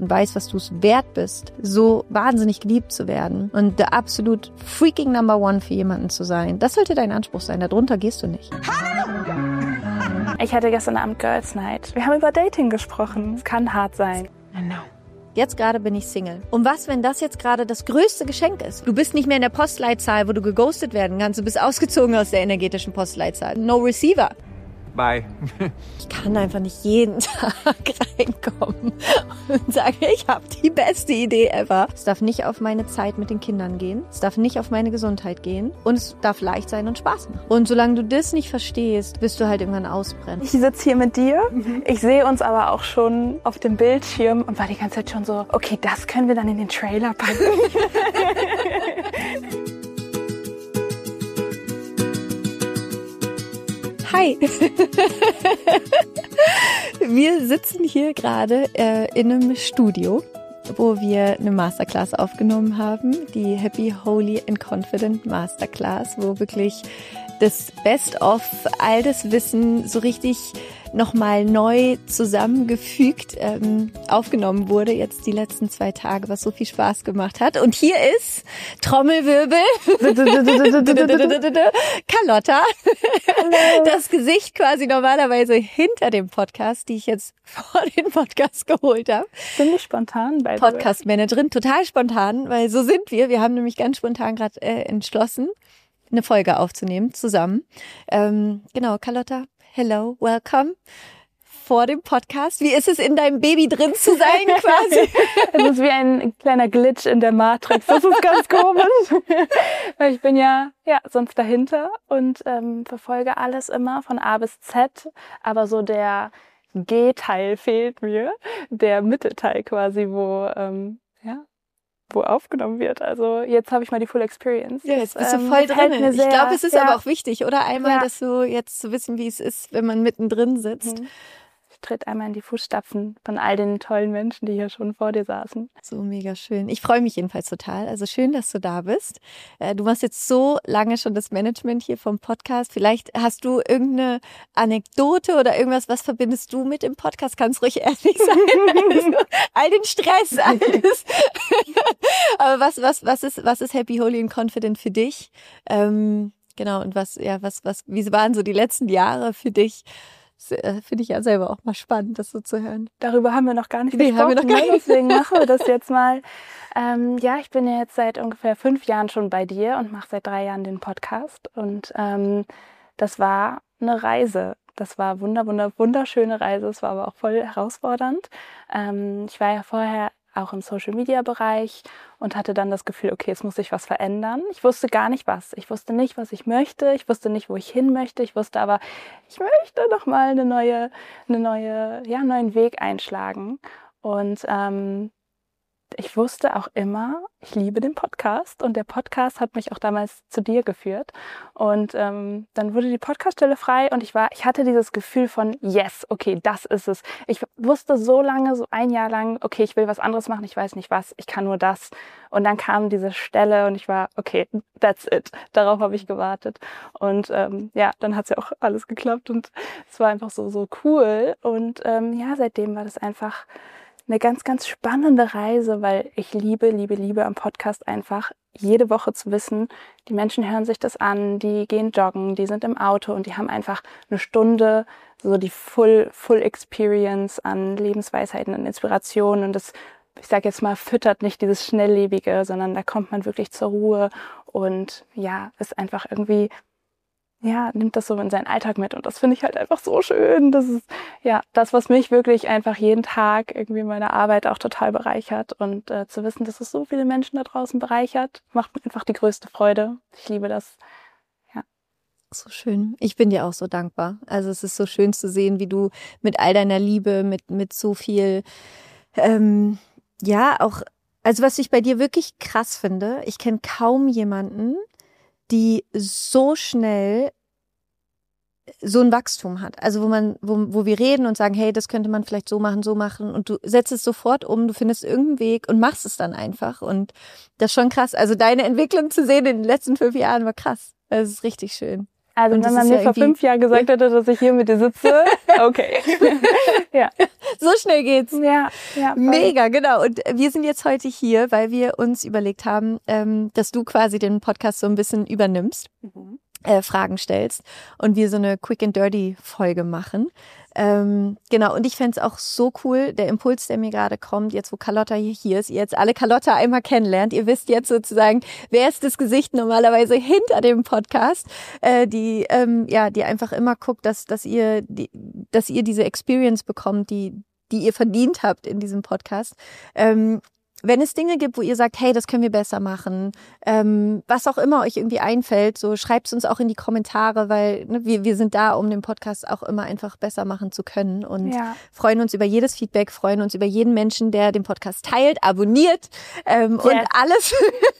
und weißt, was du es wert bist, so wahnsinnig geliebt zu werden und the absolute freaking number one für jemanden zu sein, das sollte dein Anspruch sein. Darunter gehst du nicht. Ich hatte gestern Abend Girls Night. Wir haben über Dating gesprochen. Es kann hart sein. I know. Jetzt gerade bin ich Single. Und was, wenn das jetzt gerade das größte Geschenk ist? Du bist nicht mehr in der Postleitzahl, wo du geghostet werden kannst. Du bist ausgezogen aus der energetischen Postleitzahl. No Receiver. Bye. Ich kann einfach nicht jeden Tag reinkommen und sagen, ich habe die beste Idee ever. Es darf nicht auf meine Zeit mit den Kindern gehen. Es darf nicht auf meine Gesundheit gehen. Und es darf leicht sein und Spaß machen. Und solange du das nicht verstehst, wirst du halt irgendwann ausbrennen. Ich sitze hier mit dir. Ich sehe uns aber auch schon auf dem Bildschirm und war die ganze Zeit schon so, okay, das können wir dann in den Trailer packen. Hi! Wir sitzen hier gerade in einem Studio, wo wir eine Masterclass aufgenommen haben, die Happy, Holy and Confident Masterclass, wo wirklich das Best of all das Wissen so richtig nochmal neu zusammengefügt aufgenommen wurde, jetzt die letzten 2 Tage, was so viel Spaß gemacht hat. Und hier ist Trommelwirbel Carlotta, das Gesicht quasi normalerweise hinter dem Podcast, die ich jetzt vor den Podcast geholt habe. Ziemlich spontan bei Podcast-Managerin, total spontan, weil so sind wir. Wir haben nämlich ganz spontan gerade entschlossen, eine Folge aufzunehmen zusammen. Genau, Carlotta, hello, welcome vor dem Podcast. Wie ist es, in deinem Baby drin zu sein quasi? Es ist wie ein kleiner Glitch in der Matrix. Das ist ganz komisch. Weil ich bin ja sonst dahinter und verfolge alles immer von A bis Z. Aber so der G-Teil fehlt mir. Der Mittelteil quasi, wo aufgenommen wird. Also jetzt habe ich mal die Full Experience. Ja, jetzt bist du voll drin. Ich glaube, es ist aber auch wichtig, oder? Einmal, dass du jetzt zu wissen, wie es ist, wenn man mittendrin sitzt. Ich tritt einmal in die Fußstapfen von all den tollen Menschen, die hier schon vor dir saßen. So mega schön. Ich freue mich jedenfalls total. Also schön, dass du da bist. Du machst jetzt so lange schon das Management hier vom Podcast. Vielleicht hast du irgendeine Anekdote oder irgendwas, was verbindest du mit dem Podcast? Kannst ruhig ehrlich sein. Also, all den Stress, alles. Aber was ist Happy, Holy and Confident für dich? Genau, und wie waren so die letzten Jahre für dich? Finde ich ja selber auch mal spannend, das so zu hören. Darüber haben wir noch gar nicht gesprochen, deswegen machen wir das jetzt mal. Ich bin ja jetzt seit ungefähr 5 Jahren schon bei dir und mache seit 3 Jahren den Podcast. Und das war eine Reise. Das war wunderschöne Reise. Es war aber auch voll herausfordernd. Ich war ja vorher auch im Social-Media-Bereich und hatte dann das Gefühl, okay, es muss sich was verändern. Ich wusste gar nicht was. Ich wusste nicht, was ich möchte. Ich wusste nicht, wo ich hin möchte. Ich wusste aber, ich möchte noch mal einen neuen Weg einschlagen. Und ich wusste auch immer, ich liebe den Podcast und der Podcast hat mich auch damals zu dir geführt und dann wurde die Podcaststelle frei und ich hatte dieses Gefühl von yes, okay, das ist es. Ich wusste so lange, so 1 Jahr lang, okay, ich will was anderes machen, ich weiß nicht was, ich kann nur das und dann kam diese Stelle und ich war, okay, that's it, darauf habe ich gewartet und dann hat es ja auch alles geklappt und es war einfach so cool und seitdem war das einfach eine ganz, ganz spannende Reise, weil ich liebe am Podcast einfach jede Woche zu wissen, die Menschen hören sich das an, die gehen joggen, die sind im Auto und die haben einfach eine Stunde so die Full Experience an Lebensweisheiten und Inspirationen und das, ich sage jetzt mal, füttert nicht dieses Schnelllebige, sondern da kommt man wirklich zur Ruhe und ist einfach irgendwie nimmt das so in seinen Alltag mit und das finde ich halt einfach so schön. Das ist das, was mich wirklich einfach jeden Tag irgendwie in meiner Arbeit auch total bereichert und zu wissen, dass es so viele Menschen da draußen bereichert, macht mir einfach die größte Freude. Ich liebe das. Ja. So schön. Ich bin dir auch so dankbar. Also es ist so schön zu sehen, wie du mit all deiner Liebe, mit so viel, also was ich bei dir wirklich krass finde, ich kenne kaum jemanden, die so schnell so ein Wachstum hat. Also wo wir reden und sagen, hey, das könnte man vielleicht so machen und du setzt es sofort um, du findest irgendeinen Weg und machst es dann einfach und das ist schon krass. Also deine Entwicklung zu sehen in den letzten 5 Jahren war krass. Das ist richtig schön. Also Und wenn das man ist mir ja vor 5 Jahren gesagt hätte, dass ich hier mit dir sitze, okay. Ja. So schnell geht's. Ja, voll. Mega, genau. Und wir sind jetzt heute hier, weil wir uns überlegt haben, dass du quasi den Podcast so ein bisschen übernimmst, Fragen stellst und wir so eine Quick and Dirty Folge machen. Genau, und ich fände es auch so cool, der Impuls, der mir gerade kommt, jetzt wo Carlotta hier ist, ihr jetzt alle Carlotta einmal kennenlernt, ihr wisst jetzt sozusagen, wer ist das Gesicht normalerweise hinter dem Podcast, die einfach immer guckt, dass ihr diese Experience bekommt, die ihr verdient habt in diesem Podcast. Wenn es Dinge gibt, wo ihr sagt, hey, das können wir besser machen, was auch immer euch irgendwie einfällt, so schreibt es uns auch in die Kommentare, weil wir sind da, um den Podcast auch immer einfach besser machen zu können und freuen uns über jedes Feedback, freuen uns über jeden Menschen, der den Podcast teilt, abonniert und alles.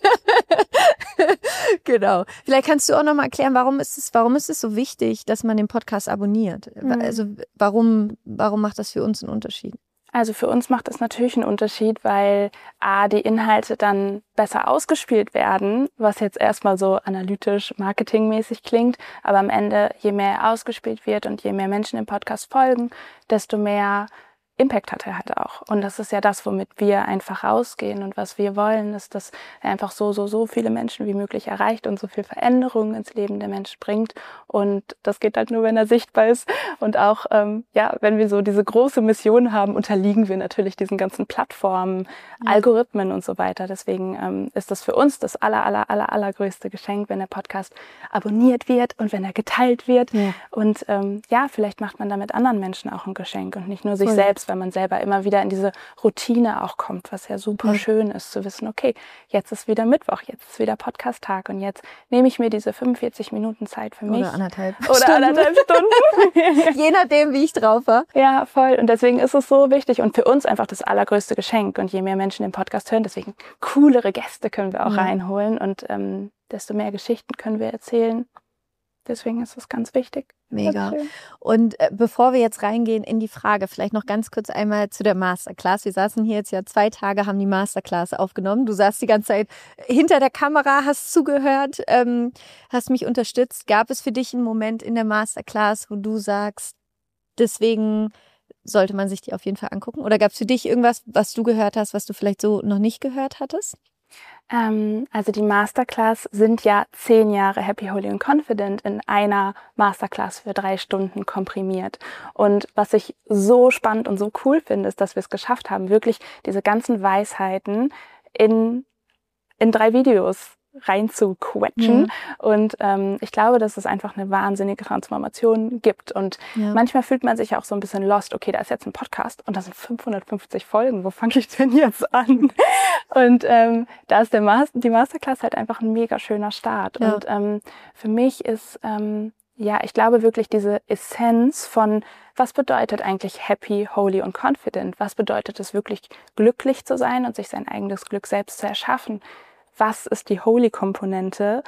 Genau. Vielleicht kannst du auch nochmal erklären, warum ist es so wichtig, dass man den Podcast abonniert? Also warum macht das für uns einen Unterschied? Also für uns macht es natürlich einen Unterschied, weil die Inhalte dann besser ausgespielt werden, was jetzt erstmal so analytisch, marketingmäßig klingt, aber am Ende, je mehr ausgespielt wird und je mehr Menschen dem Podcast folgen, desto mehr Impact hat er halt auch. Und das ist ja das, womit wir einfach rausgehen und was wir wollen, ist, dass er einfach so viele Menschen wie möglich erreicht und so viel Veränderung ins Leben der Menschen bringt. Und das geht halt nur, wenn er sichtbar ist. Und auch, wenn wir so diese große Mission haben, unterliegen wir natürlich diesen ganzen Plattformen, Algorithmen und so weiter. Deswegen ist das für uns das allergrößte Geschenk, wenn der Podcast abonniert wird und wenn er geteilt wird. Ja. Und vielleicht macht man damit anderen Menschen auch ein Geschenk und nicht nur sich selbst, weil man selber immer wieder in diese Routine auch kommt, was ja super schön ist, zu wissen, okay, jetzt ist wieder Mittwoch, jetzt ist wieder Podcast-Tag und jetzt nehme ich mir diese 45 Minuten Zeit für mich. Oder anderthalb Stunden. Je nachdem, wie ich drauf war. Ja, voll. Und deswegen ist es so wichtig und für uns einfach das allergrößte Geschenk. Und je mehr Menschen den Podcast hören, deswegen coolere Gäste können wir auch reinholen und desto mehr Geschichten können wir erzählen. Deswegen ist es ganz wichtig. Mega. Und bevor wir jetzt reingehen in die Frage, vielleicht noch ganz kurz einmal zu der Masterclass. Wir saßen hier jetzt ja 2 Tage, haben die Masterclass aufgenommen. Du saßt die ganze Zeit hinter der Kamera, hast zugehört, hast mich unterstützt. Gab es für dich einen Moment in der Masterclass, wo du sagst, deswegen sollte man sich die auf jeden Fall angucken? Oder gab es für dich irgendwas, was du gehört hast, was du vielleicht so noch nicht gehört hattest? Also die Masterclass sind ja 10 Jahre Happy, Holy und Confident in einer Masterclass für 3 Stunden komprimiert. Und was ich so spannend und so cool finde, ist, dass wir es geschafft haben, wirklich diese ganzen Weisheiten in 3 Videos reinzuquetschen. Und ich glaube, dass es einfach eine wahnsinnige Transformation gibt. Und manchmal fühlt man sich ja auch so ein bisschen lost. Okay, da ist jetzt ein Podcast und da sind 550 Folgen. Wo fange ich denn jetzt an? Und da ist die Masterclass halt einfach ein mega schöner Start. Ja. Und für mich ist, ich glaube wirklich diese Essenz von, was bedeutet eigentlich happy, holy und confident? Was bedeutet es wirklich, glücklich zu sein und sich sein eigenes Glück selbst zu erschaffen? Was ist die Holy-Komponente?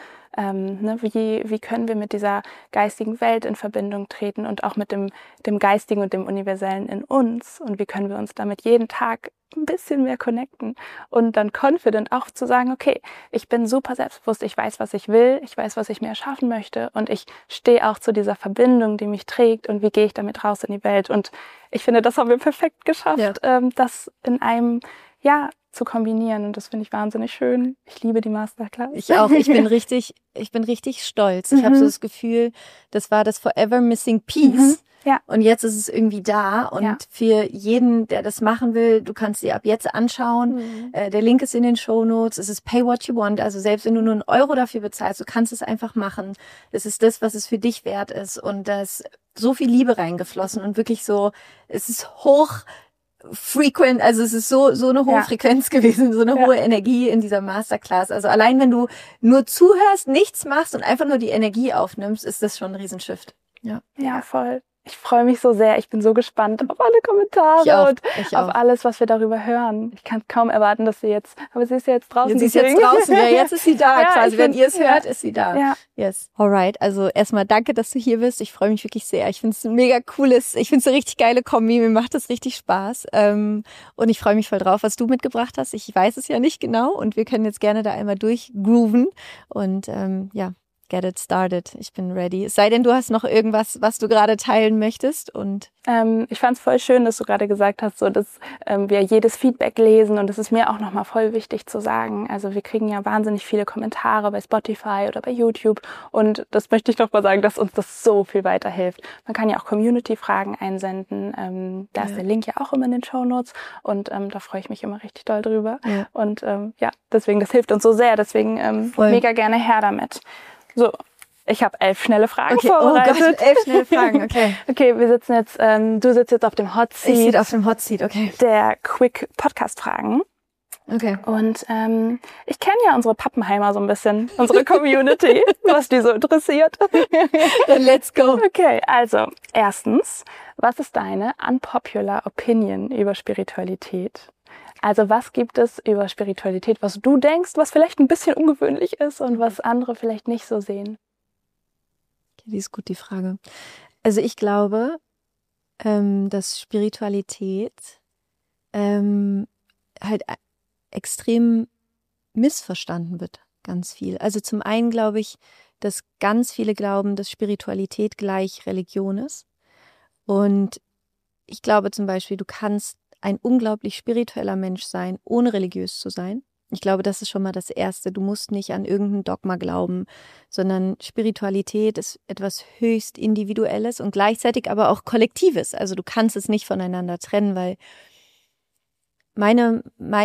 Wie können wir mit dieser geistigen Welt in Verbindung treten und auch mit dem Geistigen und dem Universellen in uns? Und wie können wir uns damit jeden Tag ein bisschen mehr connecten? Und dann confident auch zu sagen, okay, ich bin super selbstbewusst, ich weiß, was ich will, ich weiß, was ich mir erschaffen möchte und ich stehe auch zu dieser Verbindung, die mich trägt und wie gehe ich damit raus in die Welt? Und ich finde, das haben wir perfekt geschafft, das in einem zu kombinieren und das finde ich wahnsinnig schön. Ich liebe die Masterclass. Ich auch. Ich bin richtig stolz. Ich habe so das Gefühl, das war das Forever Missing Piece. Ja. Und jetzt ist es irgendwie da. Und für jeden, der das machen will, du kannst sie ab jetzt anschauen. Der Link ist in den Shownotes. Es ist Pay What You Want. Also selbst wenn du nur 1 Euro dafür bezahlst, du kannst es einfach machen. Es ist das, was es für dich wert ist. Und da ist so viel Liebe reingeflossen und wirklich so, es ist frequent, also es ist so eine hohe Frequenz gewesen, so eine hohe Energie in dieser Masterclass. Also allein wenn du nur zuhörst, nichts machst und einfach nur die Energie aufnimmst, ist das schon ein Riesenshift. Ja, voll. Ich freue mich so sehr. Ich bin so gespannt auf alle Kommentare und auf alles, was wir darüber hören. Ich kann kaum erwarten, dass aber sie ist ja jetzt draußen. Sie ist jetzt draußen, jetzt ist sie da quasi. Wenn ihr es hört, ist sie da. Ja. Yes. Alright, also erstmal danke, dass du hier bist. Ich freue mich wirklich sehr. Ich finde es ein mega cooles, ich finde es eine richtig geile Kombi. Mir macht das richtig Spaß. Und ich freue mich voll drauf, was du mitgebracht hast. Ich weiß es ja nicht genau und wir können jetzt gerne da einmal durchgrooven und get it started. Ich bin ready. Es sei denn, du hast noch irgendwas, was du gerade teilen möchtest. Und ich fand es voll schön, dass du gerade gesagt hast, so dass wir jedes Feedback lesen, und das ist mir auch nochmal voll wichtig zu sagen. Also wir kriegen ja wahnsinnig viele Kommentare bei Spotify oder bei YouTube, und das möchte ich nochmal sagen, dass uns das so viel weiterhilft. Man kann ja auch Community-Fragen einsenden. Da ist der Link ja auch immer in den Shownotes, und da freue ich mich immer richtig doll drüber. Ja. Und deswegen, das hilft uns so sehr. Deswegen mega gerne her damit. So, ich habe 11 schnelle Fragen vorbereitet. Oh Gott, 11 schnelle Fragen, okay. Okay, wir sitzen jetzt, du sitzt jetzt auf dem Hot Seat. Ich sitze auf dem Hot Seat, okay. Der Quick Podcast Fragen. Okay. Und ich kenne ja unsere Pappenheimer so ein bisschen, unsere Community, was die so interessiert. Dann let's go. Okay, also erstens, was ist deine unpopular Opinion über Spiritualität? Also was gibt es über Spiritualität, was du denkst, was vielleicht ein bisschen ungewöhnlich ist und was andere vielleicht nicht so sehen? Okay, die ist gut, die Frage. Also ich glaube, dass Spiritualität halt extrem missverstanden wird, ganz viel. Also zum einen glaube ich, dass ganz viele glauben, dass Spiritualität gleich Religion ist. Und ich glaube zum Beispiel, du kannst ein unglaublich spiritueller Mensch sein, ohne religiös zu sein. Ich glaube, das ist schon mal das Erste. Du musst nicht an irgendein Dogma glauben, sondern Spiritualität ist etwas höchst Individuelles und gleichzeitig aber auch Kollektives. Also du kannst es nicht voneinander trennen, weil mein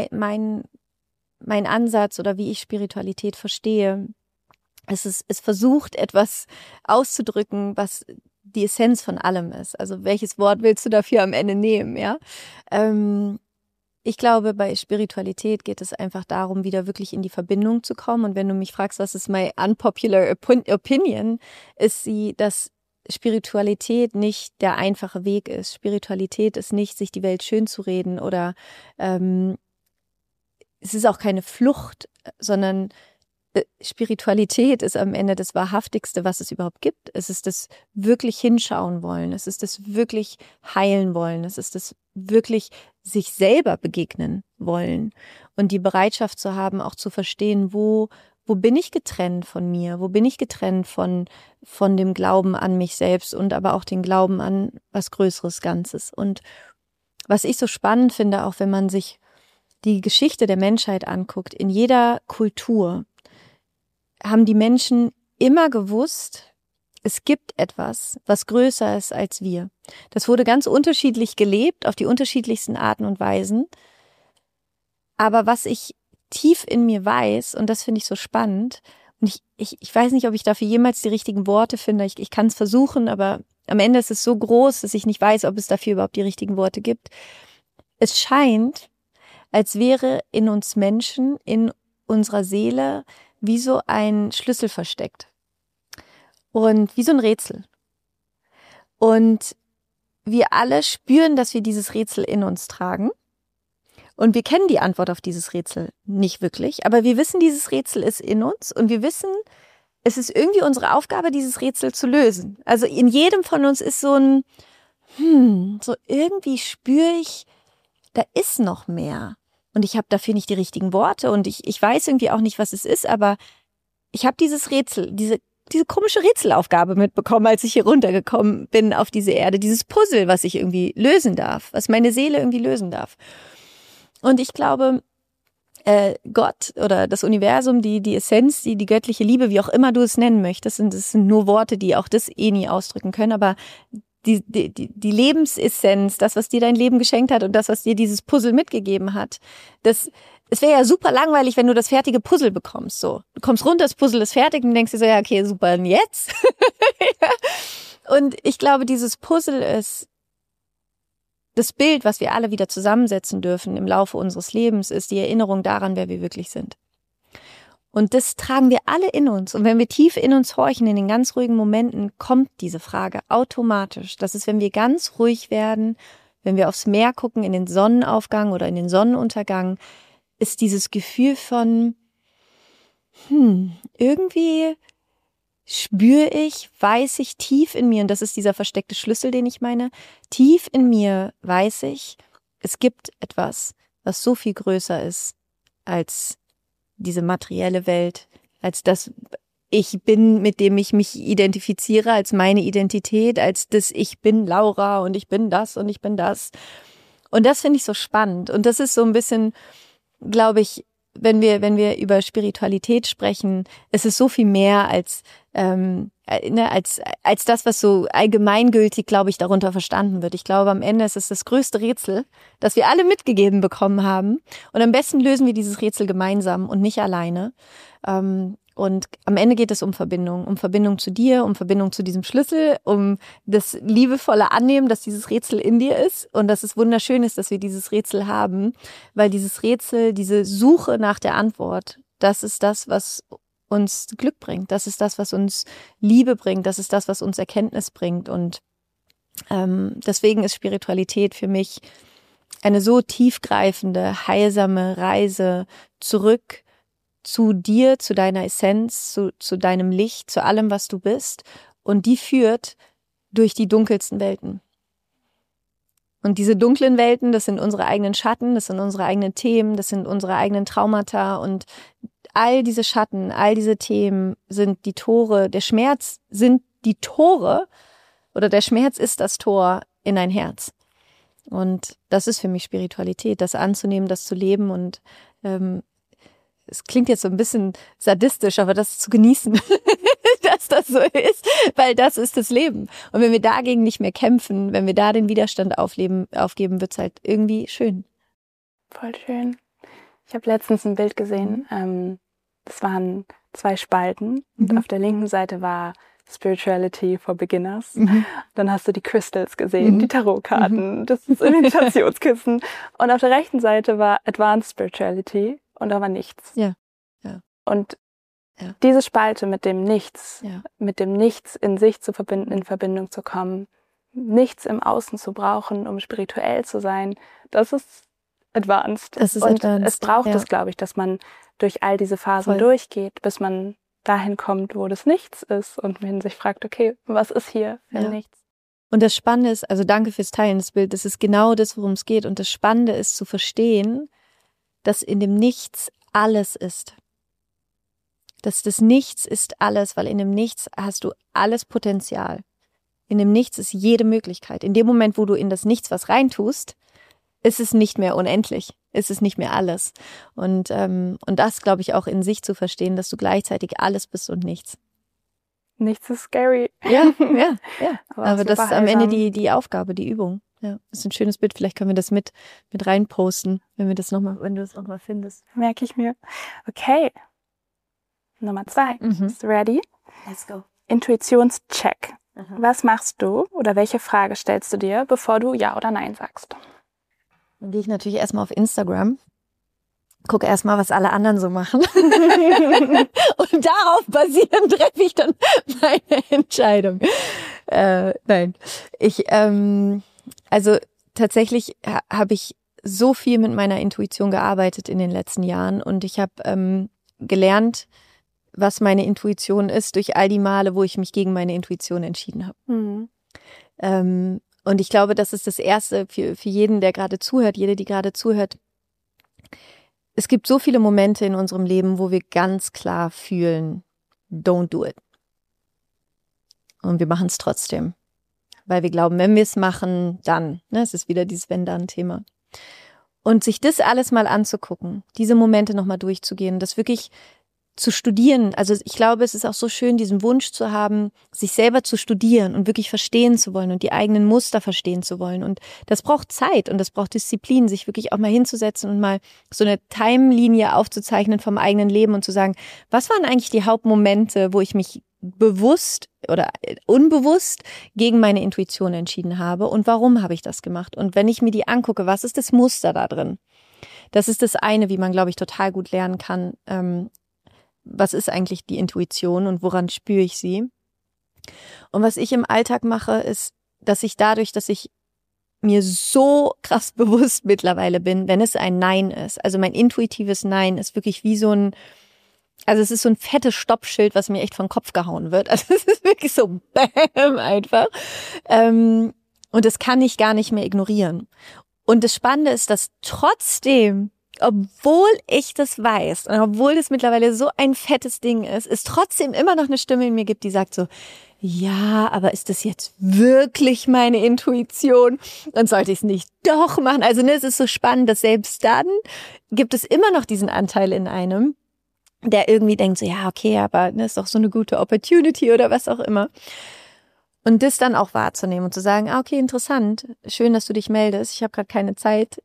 Ansatz oder wie ich Spiritualität verstehe, es versucht, etwas auszudrücken, was die Essenz von allem ist. Also welches Wort willst du dafür am Ende nehmen, ja? Ich glaube, bei Spiritualität geht es einfach darum, wieder wirklich in die Verbindung zu kommen. Und wenn du mich fragst, was ist my unpopular opinion, ist sie, dass Spiritualität nicht der einfache Weg ist. Spiritualität ist nicht, sich die Welt schön zu reden oder es ist auch keine Flucht, sondern Spiritualität ist am Ende das Wahrhaftigste, was es überhaupt gibt. Es ist das wirklich hinschauen wollen. Es ist das wirklich heilen wollen. Es ist das wirklich sich selber begegnen wollen. Und die Bereitschaft zu haben, auch zu verstehen, wo bin ich getrennt von mir? Wo bin ich getrennt von dem Glauben an mich selbst und aber auch den Glauben an was Größeres Ganzes? Und was ich so spannend finde, auch wenn man sich die Geschichte der Menschheit anguckt, in jeder Kultur haben die Menschen immer gewusst, es gibt etwas, was größer ist als wir. Das wurde ganz unterschiedlich gelebt, auf die unterschiedlichsten Arten und Weisen. Aber was ich tief in mir weiß, und das finde ich so spannend, und ich weiß nicht, ob ich dafür jemals die richtigen Worte finde, ich kann es versuchen, aber am Ende ist es so groß, dass ich nicht weiß, ob es dafür überhaupt die richtigen Worte gibt. Es scheint, als wäre in uns Menschen, in unserer Seele, wie so ein Schlüssel versteckt und wie so ein Rätsel. Und wir alle spüren, dass wir dieses Rätsel in uns tragen. Und wir kennen die Antwort auf dieses Rätsel nicht wirklich, aber wir wissen, dieses Rätsel ist in uns und wir wissen, es ist irgendwie unsere Aufgabe, dieses Rätsel zu lösen. Also in jedem von uns ist so ein, so irgendwie spüre ich, da ist noch mehr. Und ich habe dafür nicht die richtigen Worte und ich weiß irgendwie auch nicht, was es ist, aber ich habe dieses Rätsel, diese komische Rätselaufgabe mitbekommen, als ich hier runtergekommen bin auf diese Erde. Dieses Puzzle, was ich irgendwie lösen darf, was meine Seele irgendwie lösen darf. Und ich glaube, Gott oder das Universum, die Essenz, die göttliche Liebe, wie auch immer du es nennen möchtest, das sind nur Worte, die auch das nie ausdrücken können, aber die Lebensessenz, das, was dir dein Leben geschenkt hat und das, was dir dieses Puzzle mitgegeben hat, es wäre ja super langweilig, wenn du das fertige Puzzle bekommst. So, du kommst runter, das Puzzle ist fertig und denkst dir so, ja, okay, super, und jetzt? Und ich glaube, dieses Puzzle ist das Bild, was wir alle wieder zusammensetzen dürfen im Laufe unseres Lebens, ist die Erinnerung daran, wer wir wirklich sind. Und das tragen wir alle in uns. Und wenn wir tief in uns horchen, in den ganz ruhigen Momenten, kommt diese Frage automatisch. Das ist, wenn wir ganz ruhig werden, wenn wir aufs Meer gucken, in den Sonnenaufgang oder in den Sonnenuntergang, ist dieses Gefühl von, irgendwie spüre ich, weiß ich tief in mir, und das ist dieser versteckte Schlüssel, den ich meine, tief in mir weiß ich, es gibt etwas, was so viel größer ist als diese materielle Welt, als das, Ich bin, mit dem ich mich identifiziere, als meine Identität, als das ich bin Laura und ich bin das und ich bin das. Und das finde ich so spannend. Und das ist so ein bisschen, glaube ich, wenn wir über Spiritualität sprechen, es ist so viel mehr als das, was so allgemeingültig, glaube ich, darunter verstanden wird. Ich glaube, am Ende ist es das größte Rätsel, das wir alle mitgegeben bekommen haben. Und am besten lösen wir dieses Rätsel gemeinsam und nicht alleine. Und am Ende geht es um Verbindung zu dir, um Verbindung zu diesem Schlüssel, um das liebevolle Annehmen, dass dieses Rätsel in dir ist und dass es wunderschön ist, dass wir dieses Rätsel haben, weil dieses Rätsel, diese Suche nach der Antwort, das ist das, was uns Glück bringt, das ist das, was uns Liebe bringt, das ist das, was uns Erkenntnis bringt und deswegen ist Spiritualität für mich eine so tiefgreifende, heilsame Reise zurück zu dir, zu deiner Essenz, zu deinem Licht, zu allem, was du bist. Und die führt durch die dunkelsten Welten. Und diese dunklen Welten, das sind unsere eigenen Schatten, das sind unsere eigenen Themen, das sind unsere eigenen Traumata. Und all diese Schatten, all diese Themen sind die Tore. Der Schmerz sind die Tore oder der Schmerz ist das Tor in ein Herz. Und das ist für mich Spiritualität, das anzunehmen, das zu leben und es klingt jetzt so ein bisschen sadistisch, aber das zu genießen, dass das so ist, weil das ist das Leben. Und wenn wir dagegen nicht mehr kämpfen, wenn wir da den Widerstand aufgeben, wird's halt irgendwie schön. Voll schön. Ich habe letztens ein Bild gesehen. Das waren 2 Spalten. Und auf der linken Seite war Spirituality for Beginners. Dann hast du die Crystals gesehen, die Tarotkarten, das Meditationskissen. Und auf der rechten Seite war Advanced Spirituality. Und da war nichts. Ja. Und diese Spalte mit dem Nichts in sich zu verbinden, in Verbindung zu kommen, nichts im Außen zu brauchen, um spirituell zu sein, das ist advanced. Und es braucht es, glaube ich, dass man durch all diese Phasen durchgeht, bis man dahin kommt, wo das Nichts ist und man sich fragt, okay, was ist hier für Nichts? Und das Spannende ist, also danke fürs Teilen des Bildes, das ist genau das, worum es geht. Und das Spannende ist zu verstehen, dass in dem Nichts alles ist. Dass das Nichts ist alles, weil in dem Nichts hast du alles Potenzial. In dem Nichts ist jede Möglichkeit. In dem Moment, wo du in das Nichts was reintust, ist es nicht mehr unendlich. Ist es nicht mehr alles. Und das, glaube ich, auch in sich zu verstehen, dass du gleichzeitig alles bist und nichts. Nichts ist scary. Ja. Aber das ist am Ende die Aufgabe, die Übung. Ja, das ist ein schönes Bild. Vielleicht können wir das mit reinposten, wenn du das nochmal findest. Merke ich mir. Okay. Nummer 2. Bist du ready? Let's go. Intuitionscheck. Was machst du oder welche Frage stellst du dir, bevor du Ja oder Nein sagst? Dann gehe ich natürlich erstmal auf Instagram, gucke erstmal, was alle anderen so machen. Und darauf basierend treffe ich dann meine Entscheidung. Nein. Also tatsächlich habe ich so viel mit meiner Intuition gearbeitet in den letzten Jahren und ich habe gelernt, was meine Intuition ist, durch all die Male, wo ich mich gegen meine Intuition entschieden habe. Und ich glaube, das ist das Erste für jeden, der gerade zuhört, jede, die gerade zuhört. Es gibt so viele Momente in unserem Leben, wo wir ganz klar fühlen, don't do it. Und wir machen es trotzdem. Weil wir glauben, wenn wir es machen, dann. Es ist wieder dieses Wenn-Dann-Thema. Und sich das alles mal anzugucken, diese Momente nochmal durchzugehen, das wirklich zu studieren. Also ich glaube, es ist auch so schön, diesen Wunsch zu haben, sich selber zu studieren und wirklich verstehen zu wollen und die eigenen Muster verstehen zu wollen. Und das braucht Zeit und das braucht Disziplin, sich wirklich auch mal hinzusetzen und mal so eine Timelinie aufzuzeichnen vom eigenen Leben und zu sagen, was waren eigentlich die Hauptmomente, wo ich mich bewusst oder unbewusst gegen meine Intuition entschieden habe und warum habe ich das gemacht? Und wenn ich mir die angucke, was ist das Muster da drin? Das ist das eine, wie man, glaube ich, total gut lernen kann, was ist eigentlich die Intuition und woran spüre ich sie? Und was ich im Alltag mache, ist, dass ich dadurch, dass ich mir so krass bewusst mittlerweile bin, wenn es ein Nein ist, also mein intuitives Nein ist wirklich wie so ein, also es ist so ein fettes Stoppschild, was mir echt vom Kopf gehauen wird. Also es ist wirklich so bam einfach. Und das kann ich gar nicht mehr ignorieren. Und das Spannende ist, dass trotzdem obwohl ich das weiß und obwohl das mittlerweile so ein fettes Ding ist, es trotzdem immer noch eine Stimme in mir gibt, die sagt so, ja, aber ist das jetzt wirklich meine Intuition? Dann sollte ich es nicht doch machen. Also es ist so spannend, dass selbst dann gibt es immer noch diesen Anteil in einem, der irgendwie denkt so, ja, okay, aber ist doch so eine gute Opportunity oder was auch immer. Und das dann auch wahrzunehmen und zu sagen, okay, interessant, schön, dass du dich meldest, ich habe gerade keine Zeit,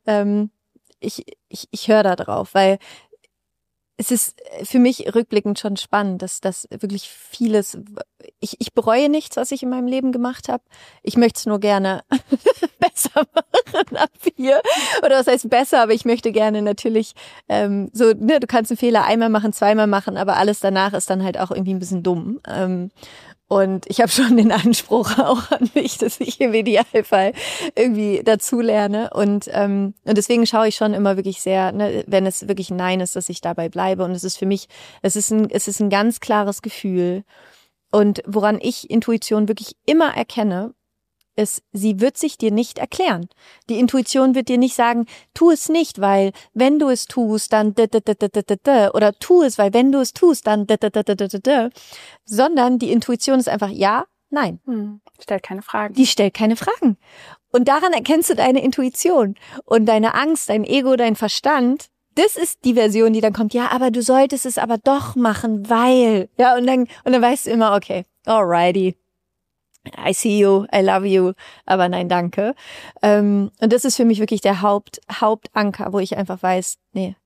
ich höre da drauf, weil es ist für mich rückblickend schon spannend, dass das wirklich vieles, ich bereue nichts, was ich in meinem Leben gemacht habe. Ich möchte es nur gerne besser machen ab hier. Oder was heißt besser, aber ich möchte gerne natürlich du kannst einen Fehler einmal machen, zweimal machen, aber alles danach ist dann halt auch irgendwie ein bisschen dumm. Und ich habe schon den Anspruch auch an mich, dass ich im Idealfall irgendwie dazulerne. Und deswegen schaue ich schon immer wirklich sehr, wenn es wirklich ein Nein ist, dass ich dabei bleibe. Und es ist für mich, es ist ein ganz klares Gefühl. Und woran ich Intuition wirklich immer erkenne, ist, sie wird sich dir nicht erklären. Die Intuition wird dir nicht sagen, tu es nicht, weil wenn du es tust, dann oder tu es, weil wenn du es tust, dann sondern die Intuition ist einfach ja, nein. Stellt keine Fragen. Die stellt keine Fragen. Und daran erkennst du deine Intuition und deine Angst, dein Ego, dein Verstand. Das ist die Version, die dann kommt, ja, aber du solltest es aber doch machen, weil, ja, und dann weißt du immer, okay, alrighty. I see you, I love you, aber nein, danke. Und das ist für mich wirklich der Hauptanker, wo ich einfach weiß, nee,